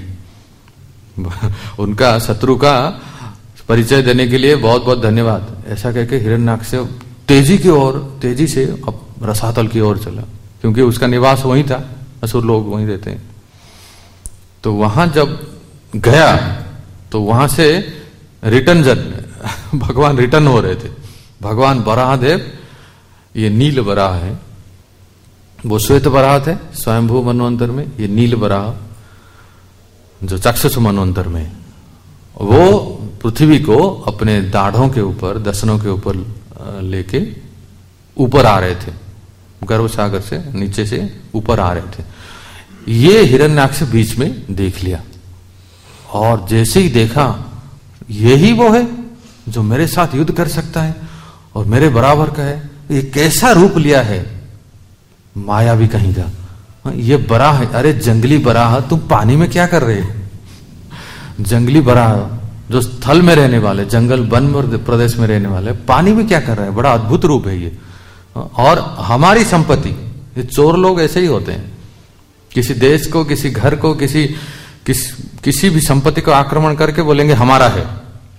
[SPEAKER 1] उनका शत्रु का परिचय देने के लिए बहुत बहुत धन्यवाद, ऐसा कहकर हिरण्याक्ष से तेजी की ओर, तेजी से अब रसातल की ओर चला, क्योंकि उसका निवास वहीं था, असुर लोग वहीं रहते हैं। तो वहां जब गया तो वहां से रिटर्न जन भगवान रिटर्न हो रहे थे। भगवान वराहदेव, ये नील वराह है, वो श्वेत वराह थे स्वयंभू मनवंतर में, ये नील वराह जो चक्षुष मनवंतर में, वो पृथ्वी को अपने दाढ़ों के ऊपर, दसनों के ऊपर लेके ऊपर आ रहे थे, गर्भ सागर से नीचे से ऊपर आ रहे थे। ये हिरण्याक्ष बीच में देख लिया, और जैसे ही देखा यही वो है जो मेरे साथ युद्ध कर सकता है और मेरे बराबर का है। ये कैसा रूप लिया है, माया भी कहीं का। ये बराह है, अरे जंगली बराह, तुम पानी में क्या कर रहे हो? जंगली बराह जो स्थल में रहने वाले, जंगल वन प्रदेश में रहने वाले, पानी में क्या कर रहे हैं? बड़ा अद्भुत रूप है ये। और हमारी संपत्ति, ये चोर लोग ऐसे ही होते हैं, किसी देश को, किसी घर को, किसी किस, किसी भी संपत्ति को आक्रमण करके बोलेंगे हमारा है।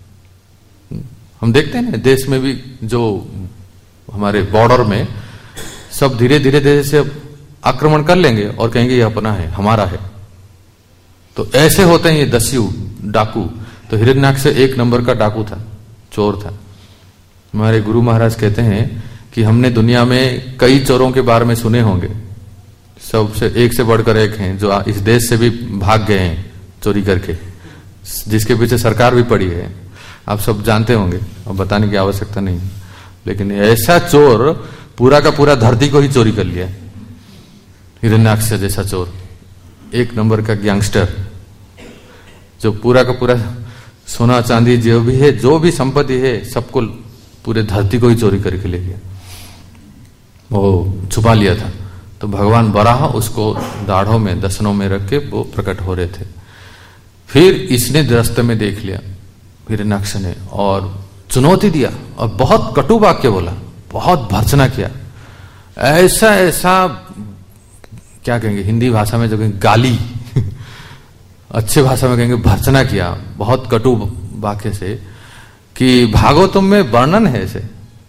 [SPEAKER 1] हम देखते हैं ना देश में भी, जो हमारे बॉर्डर में सब धीरे धीरे धीरे से आक्रमण कर लेंगे और कहेंगे ये अपना है, हमारा है। तो ऐसे होते हैं ये दस्यु, डाकू। तो हिरण्याक्ष एक नंबर का डाकू था, चोर था। हमारे गुरु महाराज कहते हैं कि हमने दुनिया में कई चोरों के बारे में सुने होंगे, सबसे एक से बढ़कर एक हैं जो इस देश से भी भाग गए हैं चोरी करके, जिसके पीछे सरकार भी पड़ी है। आप सब जानते होंगे, अब बताने की आवश्यकता नहीं। लेकिन ऐसा चोर पूरा का पूरा धरती को ही चोरी कर लिया, हिरण्याक्ष जैसा चोर, एक नंबर का गैंगस्टर, जो पूरा का पूरा सोना चांदी जो भी है, जो भी संपत्ति है, सबको पूरे धरती को ही चोरी करके ले गया, वो छुपा लिया था। तो भगवान बराह उसको दाढ़ों में, दसनों में रख के वो प्रकट हो रहे थे। फिर इसने रास्ते में देख लिया हिरण्याक्ष ने और चुनौती दिया और बहुत कटु वाक्य बोला, बहुत भर्त्सना किया, ऐसा ऐसा क्या कहेंगे हिंदी भाषा में जो कहेंगे गाली अच्छे भाषा में कहेंगे भर्त्सना किया, बहुत कटु वाक्य से, कि भागवतम में वर्णन है ऐसे।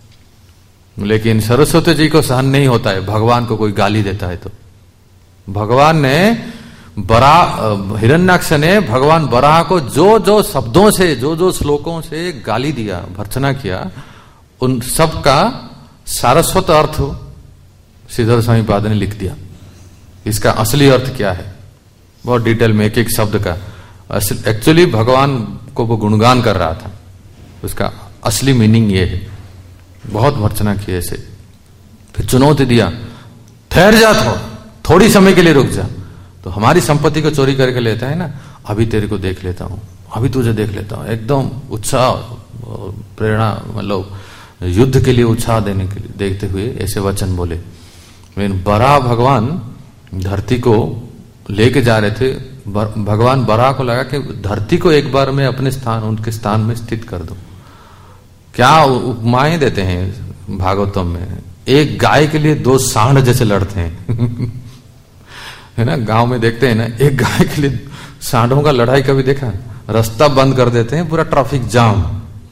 [SPEAKER 1] लेकिन सरस्वती जी को सहन नहीं होता है भगवान को कोई गाली देता है तो। भगवान ने बरा हिरण्याक्ष ने भगवान बराह को जो जो शब्दों से, जो जो श्लोकों से गाली दिया, भर्त्सना किया, उन सब का सारस्वत अर्थ श्रीधर स्वामी पाद ने लिख दिया। इसका असली अर्थ क्या है, बहुत डिटेल में एक एक शब्द का। एक्चुअली भगवान को वो गुणगान कर रहा था, उसका असली मीनिंग ये है। बहुत भर्त्सना की ऐसे। फिर चुनौती दिया, ठहर जा, थो, थोड़ी समय के लिए रुक जा। तो हमारी संपत्ति को चोरी करके लेता है ना, अभी तेरे को देख लेता हूं, अभी तुझे देख लेता हूं। एकदम उत्साह, प्रेरणा, मतलब युद्ध के लिए उत्साह देने के लिए देखते हुए ऐसे वचन बोले। लेकिन बराह भगवान धरती को लेके जा रहे थे। भगवान बराह को लगा कि धरती को एक बार मैं अपने स्थान, उनके स्थान में स्थित कर दूं। क्या उपमाएं देते हैं भागवतम में, एक गाय के लिए दो सांड जैसे लड़ते हैं है ना, गांव में देखते हैं ना, एक गाय के लिए सांडों का लड़ाई कभी देखा? रास्ता बंद कर देते हैं, पूरा ट्रैफिक जाम।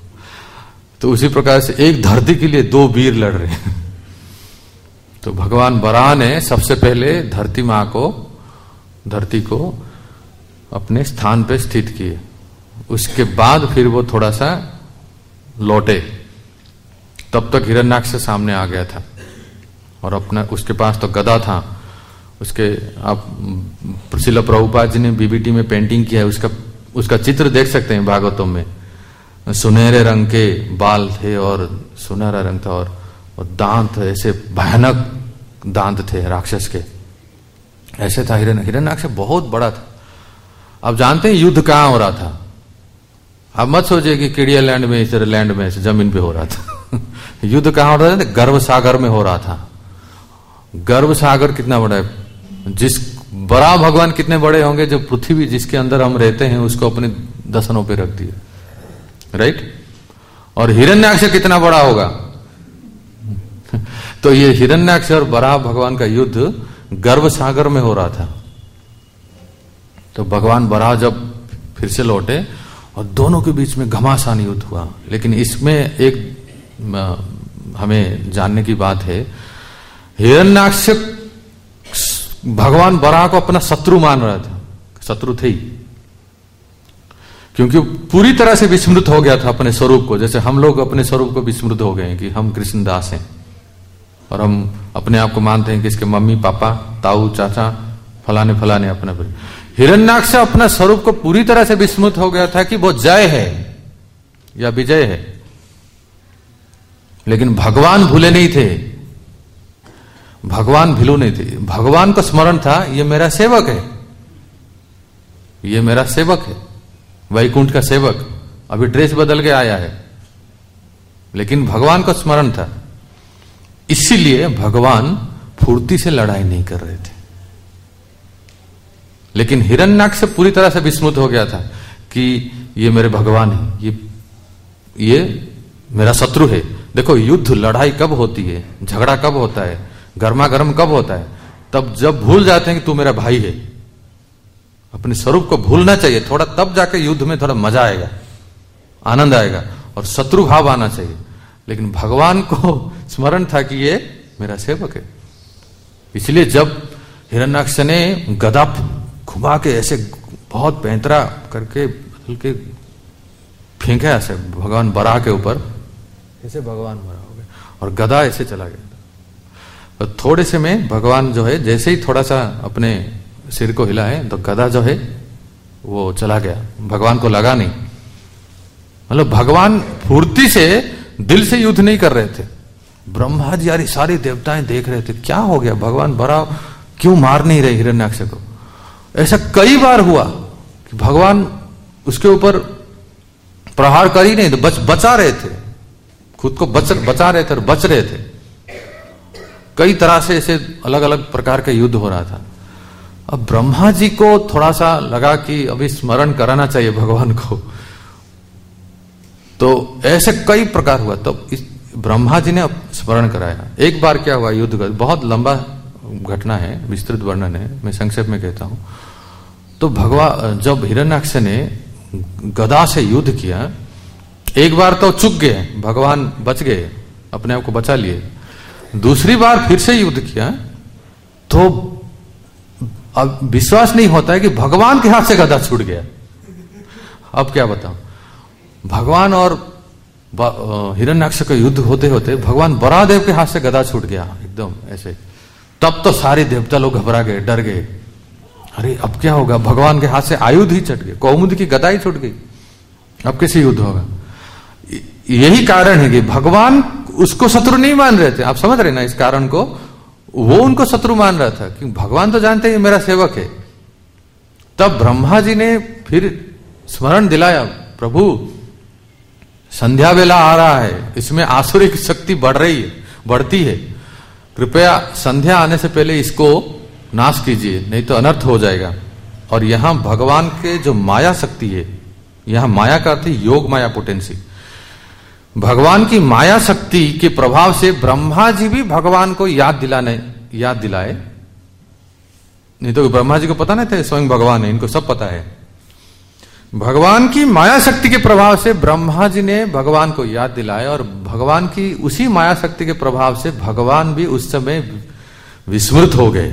[SPEAKER 1] तो उसी प्रकार से एक धरती के लिए दो वीर लड़ रहे हैं। तो भगवान बराह ने सबसे पहले धरती मां को, धरती को अपने स्थान पे स्थित किए। उसके बाद फिर वो थोड़ा सा लौटे, तब तक हिरण्याक्ष सामने आ गया था और अपना, उसके पास तो गदा था। उसके आप श्रील प्रभुपाद जी ने बीबीटी में पेंटिंग किया है, उसका उसका चित्र देख सकते हैं भागवतम में। सुनहरे रंग के बाल थे और सुनहरा रंग था, और, और दांत ऐसे भयानक दांत थे राक्षस के, ऐसे था हिरण्य हिरण्याक्ष बहुत बड़ा था। अब जानते हैं युद्ध कहां हो रहा था? अब मत सोचिए कि किड़िया लैंड में, इस तरह लैंड में, जमीन पे हो रहा था युद्ध कहां हो रहा था? गर्भ सागर में हो रहा था। गर्भ सागर कितना बड़ा है? जिस बड़ा भगवान कितने बड़े होंगे, जो पृथ्वी जिसके अंदर हम रहते हैं उसको अपने दसनों पे रख दिया, राइट? और हिरण्याक्ष कितना बड़ा होगा? तो ये हिरण्याक्ष और बराह भगवान का युद्ध गर्भ सागर में हो रहा था। तो भगवान बराह जब फिर से लौटे और दोनों के बीच में घमासान युद्ध हुआ। लेकिन इसमें एक हमें जानने की बात है, हिरण्याक्ष भगवान बराह को अपना शत्रु मान रहा था, शत्रु थे ही, क्योंकि पूरी तरह से विस्मृत हो गया था अपने स्वरूप को। जैसे हम लोग अपने स्वरूप को विस्मृत हो गए कि हम कृष्णदास हैं और हम अपने आप को मानते हैं कि इसके मम्मी पापा, ताऊ, चाचा, फलाने फलाने अपने पर। हिरण्याक्ष अपना स्वरूप को पूरी तरह से विस्मृत हो गया था कि वो जय है या विजय है। लेकिन भगवान भूले नहीं थे, भगवान भूले नहीं थे। भगवान को स्मरण था, ये मेरा सेवक है, ये मेरा सेवक है, वैकुंठ का सेवक, अभी ड्रेस बदल के आया है, लेकिन भगवान का स्मरण था। इसीलिए भगवान फुर्ती से लड़ाई नहीं कर रहे थे। लेकिन हिरण्याक्ष पूरी तरह से विस्मृत हो गया था कि ये मेरे भगवान है, ये ये मेरा शत्रु है। देखो, युद्ध लड़ाई कब होती है, झगड़ा कब होता है, गर्मा गर्म कब होता है? तब जब भूल जाते हैं कि तू मेरा भाई है। अपने स्वरूप को भूलना चाहिए थोड़ा, तब जाके युद्ध में थोड़ा मजा आएगा, आनंद आएगा और शत्रु भाव आना चाहिए। लेकिन भगवान को स्मरण था कि ये मेरा सेवक है। इसलिए जब हिरण्याक्ष ने गदा घुमा के ऐसे बहुत पैंतरा करके बदल के फेंका ऐसे भगवान बराह के ऊपर, ऐसे भगवान मरा हो गया और गदा ऐसे चला गया। तो थोड़े से में भगवान जो है जैसे ही थोड़ा सा अपने सिर को हिलाए तो गदा जो है वो चला गया, भगवान को लगा नहीं। मतलब भगवान फुर्ती से दिल से युद्ध नहीं कर रहे थे। ब्रह्मा जी यारी सारी देवताएं देख रहे थे, क्या हो गया, भगवान बड़ा क्यों मार नहीं रहे हिरण्याक्ष को। ऐसा कई बार हुआ कि भगवान उसके ऊपर प्रहार कर ही नहीं, तो बच बचा रहे थे, खुद को बच बचा रहे थे और बच रहे थे। कई तरह से ऐसे अलग अलग प्रकार का युद्ध हो रहा था। अब ब्रह्मा जी को थोड़ा सा लगा कि अभी स्मरण कराना चाहिए भगवान को, तो ऐसे कई प्रकार हुआ। तो इस ब्रह्मा जी ने स्मरण कराया। एक बार क्या हुआ, युद्ध का बहुत लंबा घटना है, विस्तृत वर्णन है, मैं संक्षेप में कहता हूं। तो भगवान जब हिरण्याक्ष ने गदा से युद्ध किया, एक बार तो चुक गए, भगवान बच गए, अपने आप को बचा लिए। दूसरी बार फिर से युद्ध किया तो अब विश्वास नहीं होता है कि भगवान के हाथ से गदा छूट गया। अब क्या बताऊं, भगवान और हिरण्याक्ष का युद्ध होते होते भगवान बराहदेव के हाथ से गदा छूट गया एकदम ऐसे। तब तो सारे देवता लोग घबरा गए, डर गए, अरे अब क्या होगा, भगवान के हाथ से आयुध ही छट गए, कौमुद की गदा ही छूट गई, अब कैसे युद्ध होगा। यही कारण है कि भगवान उसको शत्रु नहीं मान रहे थे। आप समझ रहे ना इस कारण को, वो उनको शत्रु मान रहा था कि भगवान तो जानते हैं मेरा सेवक है। तब ब्रह्मा जी ने फिर स्मरण दिलाया, प्रभु संध्या वेला आ रहा है, इसमें आसुरिक शक्ति बढ़ रही है, बढ़ती है, कृपया संध्या आने से पहले इसको नाश कीजिए, नहीं तो अनर्थ हो जाएगा। और यहां भगवान के जो माया शक्ति है, यहां माया का अर्थ योग माया पोटेंसी, भगवान की माया शक्ति के प्रभाव से ब्रह्मा जी भी भगवान को याद दिलाने याद दिलाए। नहीं तो ब्रह्मा जी को पता नहीं था स्वयं भगवान है, इनको सब पता है। भगवान की माया शक्ति के प्रभाव से ब्रह्मा जी ने भगवान को याद दिलाया और भगवान की उसी माया शक्ति के प्रभाव से भगवान भी उस समय विस्मृत हो गए,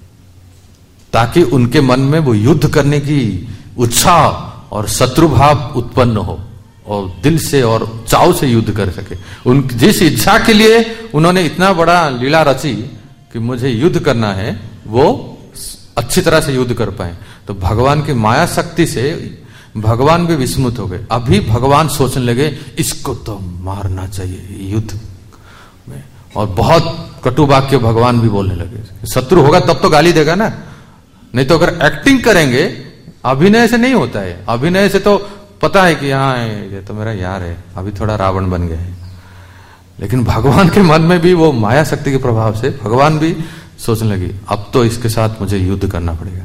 [SPEAKER 1] ताकि उनके मन में वो युद्ध करने की उत्साह और शत्रुभाव उत्पन्न हो और दिल से और चाव से युद्ध कर सके। उन जिस इच्छा के लिए उन्होंने इतना बड़ा लीला रची कि मुझे युद्ध करना है, वो अच्छी तरह से युद्ध कर पाए। तो भगवान की माया शक्ति से भगवान भी विस्मृत हो गए। अभी भगवान सोचने लगे इसको तो मारना चाहिए युद्ध में, और बहुत कटु वाक्य भगवान भी बोलने लगे। शत्रु होगा तब तो गाली देगा ना, नहीं तो अगर एक्टिंग करेंगे, अभिनय से नहीं होता है। अभिनय से तो पता है कि हाँ ये तो मेरा यार है, अभी थोड़ा रावण बन गया है। लेकिन भगवान के मन में भी वो माया शक्ति के प्रभाव से भगवान भी सोचने लगी अब तो इसके साथ मुझे युद्ध करना पड़ेगा।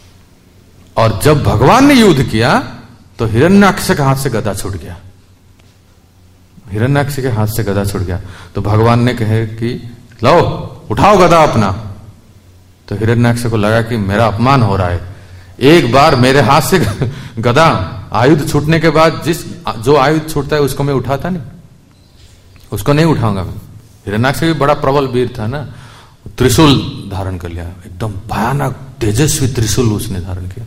[SPEAKER 1] और जब भगवान ने युद्ध किया तो हिरण्याक्ष के हाथ से गदा छूट गया, हिरण्याक्ष के हाथ से गदा छूट गया। तो भगवान ने कहे कि लो उठाओ गदा अपना। तो हिरण्याक्ष को लगा कि मेरा अपमान हो रहा है, एक बार मेरे हाथ से गदा आयुध छूटने के बाद जिस जो आयुध छूटता है उसको मैं उठाता नहीं, उसको नहीं उठाऊंगा मैं। हिरण्याक्ष भी बड़ा प्रबल वीर था ना, त्रिशूल धारण कर लिया, एकदम भयानक तेजस्वी त्रिशूल उसने धारण किया।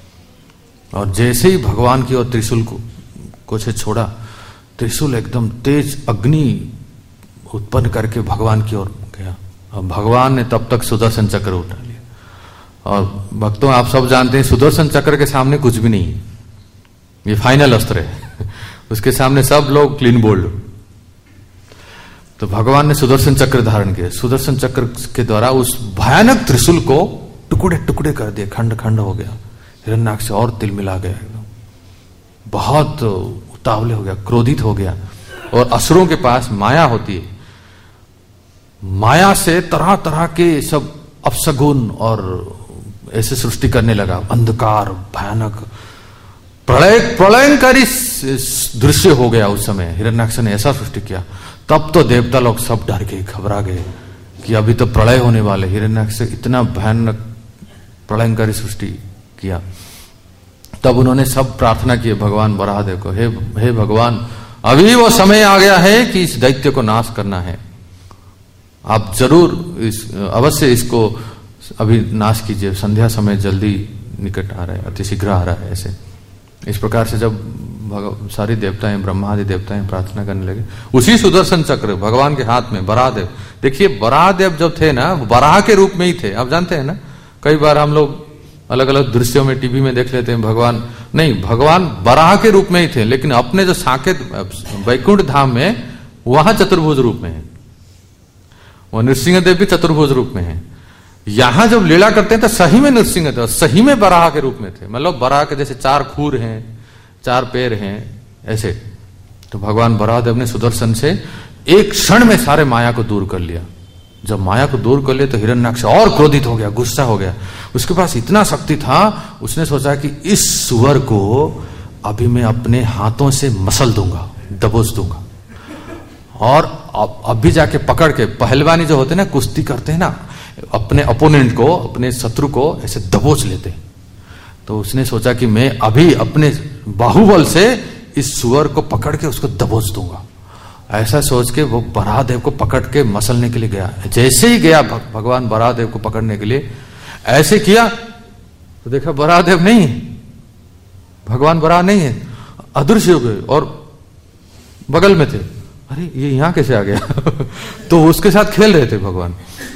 [SPEAKER 1] और जैसे ही भगवान की ओर त्रिशूल को कुछ छोड़ा, त्रिशूल एकदम तेज अग्नि उत्पन्न करके भगवान की ओर गया। और भगवान ने तब तक सुदर्शन चक्र उठा लिया। और भक्तों आप सब जानते हैं सुदर्शन चक्र के सामने कुछ भी नहीं है, ये फाइनल अस्त्र है, उसके सामने सब लोग क्लीन बोल्ड। तो भगवान ने सुदर्शन चक्र धारण किया, सुदर्शन चक्र के द्वारा उस भयानक त्रिशूल को टुकड़े टुकड़े कर दिया, खंड खंड हो गया। हिरण्याक्ष और तिल मिला गया, एकदम बहुत उतावले हो गया, क्रोधित हो गया और असुरों के पास माया होती है, माया से तरह तरह के सब अपशगुन और ऐसे सृष्टि करने लगा, अंधकार भयानक प्रलय प्रलयंकारी दृश्य हो गया। उस समय हिरण्याक्ष ने ऐसा सृष्टि किया, तब तो देवता लोग सब डर गए, घबरा गए कि अभी तो प्रलय होने वाले। हिरण्याक्ष इतना भयानक प्रलयंकारी सृष्टि किया। तब उन्होंने सब प्रार्थना की भगवान वराहदेव को, हे हे भगवान, अभी वो समय आ गया है कि इस दैत्य को नाश करना है, आप जरूर इस अवश्य इसको अभी नाश कीजिए, संध्या समय जल्दी निकट आ रहा है, अति शीघ्र आ रहा है। ऐसे इस प्रकार से जब सारी देवताएं, ब्रह्मा आदि देवताएं प्रार्थना करने लगे, उसी सुदर्शन चक्र भगवान के हाथ में वराहदेव, देखिए वराहदेव जब थे ना, वराह के रूप में ही थे। आप जानते हैं ना, कई बार हम लोग अलग अलग दृश्यों में टीवी में देख लेते हैं भगवान, नहीं, भगवान वराह के रूप में ही थे, लेकिन अपने जो साकेत वैकुंठ धाम में वहां चतुर्भुज रूप में है, वो नृसिंह देव भी चतुर्भुज रूप में है। यहां जब लीला करते हैं तो सही में नृसिंह देव सही में वराह के रूप में थे, मतलब वराह के जैसे चार खूर हैं, चार पैर हैं ऐसे। तो भगवान वराहदेव ने सुदर्शन से एक क्षण में सारे माया को दूर कर लिया। जब माया को दूर कर लिया तो हिरण्याक्ष और क्रोधित हो गया, गुस्सा हो गया। उसके पास इतना शक्ति था, उसने सोचा कि इस सुअर को अभी मैं अपने हाथों से मसल दूंगा, दबोच दूंगा, और अब अब भी जाके पकड़ के, पहलवानी जो होते हैं ना, कुश्ती करते हैं ना, अपने अपोनेंट को, अपने शत्रु को ऐसे दबोच लेते हैं। तो उसने सोचा कि मैं अभी अपने बाहुबल से इस सुअर को पकड़ के उसको दबोच दूंगा। ऐसा सोच के वो वराहदेव को पकड़ के मसलने के लिए गया। जैसे ही गया भगवान वराहदेव को पकड़ने के लिए, ऐसे किया तो देखा वराहदेव नहीं, भगवान वराह नहीं है, अदृश्य हो गए और बगल में थे। अरे ये यहां कैसे आ गया? तो उसके साथ खेल रहे थे भगवान,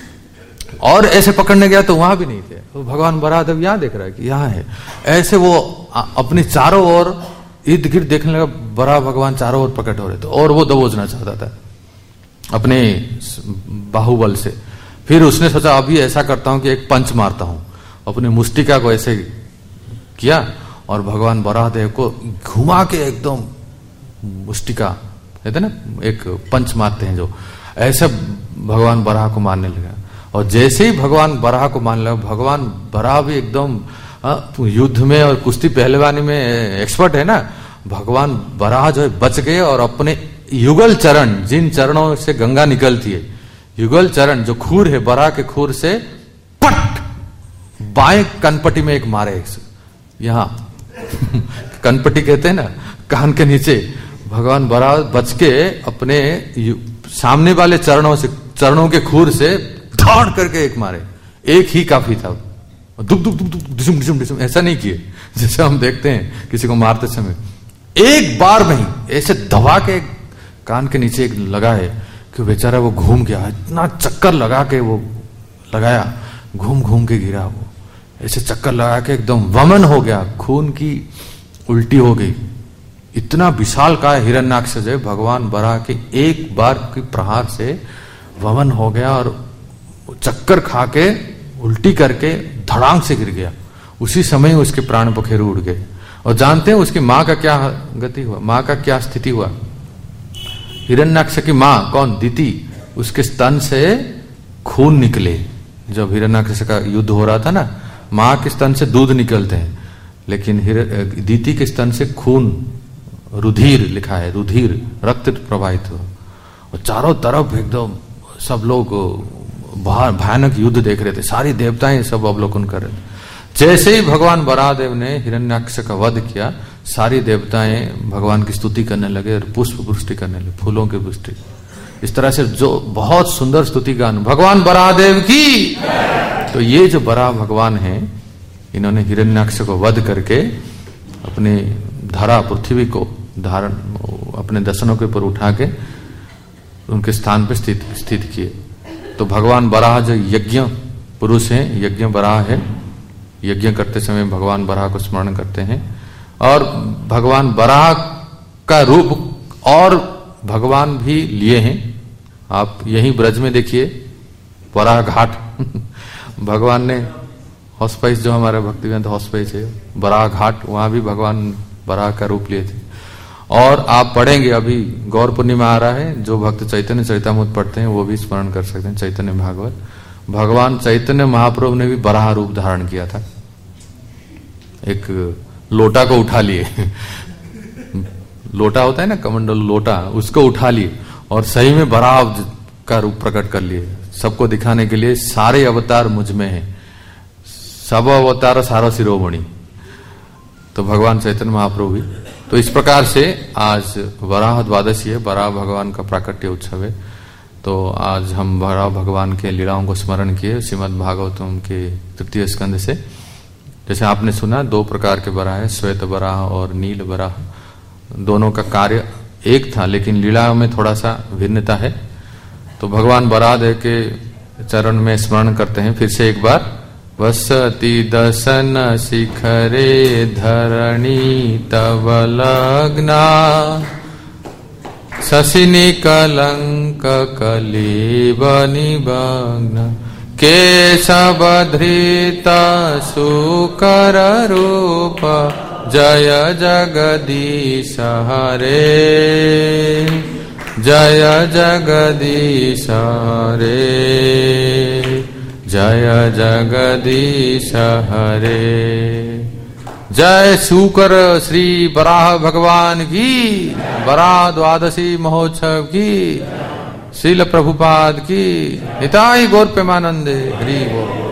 [SPEAKER 1] और ऐसे पकड़ने गया तो वहां भी नहीं थे। तो भगवान वराहदेव यहां देख रहा है कि यहां है। ऐसे वो अपनी चारों ओर इर्द गिर्द देखने लगा, बड़ा भगवान चारों ओर प्रकट हो रहे थे, और वो दबोचना चाहता था अपने बाहुबल से। फिर उसने सोचा अभी ऐसा करता हूं कि एक पंच मारता हूं, अपने मुष्टिका को ऐसे किया और भगवान वराहदेव को घुमा के एकदम मुष्टिका कहते ना, एक पंच मारते हैं जो, ऐसे भगवान वराह को मारने लगा। और जैसे ही भगवान वराह को मारने लगा, भगवान वराह भी एकदम युद्ध में और कुश्ती पहलवानी में एक्सपर्ट है ना, भगवान वराह जो है बच गए और अपने युगल चरण, जिन चरणों से गंगा निकलती है, युगल चरण जो खूर है वराह के खूर से पट बाएं कनपटी में एक मारे, यहां कनपटी कहते हैं ना, कान के नीचे। भगवान वराह बच के अपने सामने वाले चरणों से, चरणों के खूर से धाड़ करके एक मारे, एक ही काफी था। दुख दुख दुख दुख डिसुम डिसुम डिसुम ऐसा नहीं किए जैसे हम देखते हैं किसी को मारते समय, एक बार नहीं, ऐसे दबा के कान के नीचे एक लगा है कि बेचारा वो घूम गया, इतना चक्कर लगा के वो लगाया, घूम घूम के गिरा, वो ऐसे चक्कर लगा के एकदम वमन हो गया, खून की उल्टी हो गई। इतना विशाल का हिरण्याक्ष जो भगवान वराह के एक बार की प्रहार से वमन हो गया और चक्कर खा के उल्टी करके धड़ांग से गिर गया। उसी समय उसके प्राण पखेरु उड़ गए। और जानते हैं उसकी मां का क्या गति हुआ, मां का क्या स्थिति हुआ? हिरण्याक्ष की मां कौन? दिति, उसके स्तन से खून निकले। जब हिरण्याक्ष का युद्ध हो रहा था ना, मां के स्तन से दूध निकलते हैं, लेकिन दिति के स्तन से खून, रुधिर लिखा है, रुधिर, रक्त प्रवाहित हुआ। और चारों तरफ एकदम सब लोग भयानक युद्ध देख रहे थे, सारी देवताएं सब अवलोकन कर रहे थे। जैसे ही भगवान वराहदेव ने हिरण्याक्ष का वध किया, सारी देवताएं भगवान की स्तुति करने लगे और पुष्प वृष्टि करने लगे, फूलों की वृष्टि। इस तरह से जो बहुत सुंदर स्तुति गान, भगवान वराहदेव की। तो ये जो वराह भगवान हैं, इन्होंने हिरण्याक्ष को वध करके अपने धरा पृथ्वी को धारण, अपने दर्शनों के ऊपर उठा के उनके स्थान पर स्थित स्थित किए। तो भगवान वराह जो यज्ञ पुरुष हैं, यज्ञ वराह है, यज्ञ करते समय भगवान वराह को स्मरण करते हैं। और भगवान वराह का रूप और भगवान भी लिए हैं। आप यहीं ब्रज में देखिए वराह घाट भगवान ने हॉस्पाइस, जो हमारा भक्तिवेदांत हॉस्पाइस है, वराह घाट, वहां भी भगवान वराह का रूप लिए थे। और आप पढ़ेंगे, अभी गौर पूर्णिमा आ रहा है, जो भक्त चैतन्य चरितामृत पढ़ते हैं वो भी स्मरण कर सकते हैं चैतन्य भागवत। भगवान चैतन्य महाप्रभु ने भी बराह रूप धारण किया था, एक लोटा को उठा लिए लोटा होता है ना कमंडल लोटा, उसको उठा लिए और सही में बराह का रूप प्रकट कर लिए, सबको दिखाने के लिए सारे अवतार मुझ में हैं, सब अवतार सारा शिरोमणि। तो भगवान चैतन्य महाप्रभु भी, तो इस प्रकार से आज वराह द्वादशी है, वराह भगवान का प्राकट्य उत्सव है। तो आज हम वराह भगवान के लीलाओं को स्मरण किए श्रीमद् भागवतम के तृतीय स्कंद से। जैसे आपने सुना दो प्रकार के वराह है, श्वेत वराह और नील वराह। दोनों का कार्य एक था लेकिन लीला में थोड़ा सा भिन्नता है। तो भगवान वराह के चरण में स्मरण करते हैं फिर से एक बार। वसति दसन शिखरे धरणी तव लग्ना, शशिनी कलंक कलेव निमग्न, केशवधृत सुकर रूप, जय जगदीश हरे, जय जगदीश हरे, जय जगदीश हरे। जय शूकर श्री वराह भगवान की, वराह द्वादशी महोत्सव की, श्रील प्रभुपाद की, निताई गौर प्रेमानंदे हरि बोल।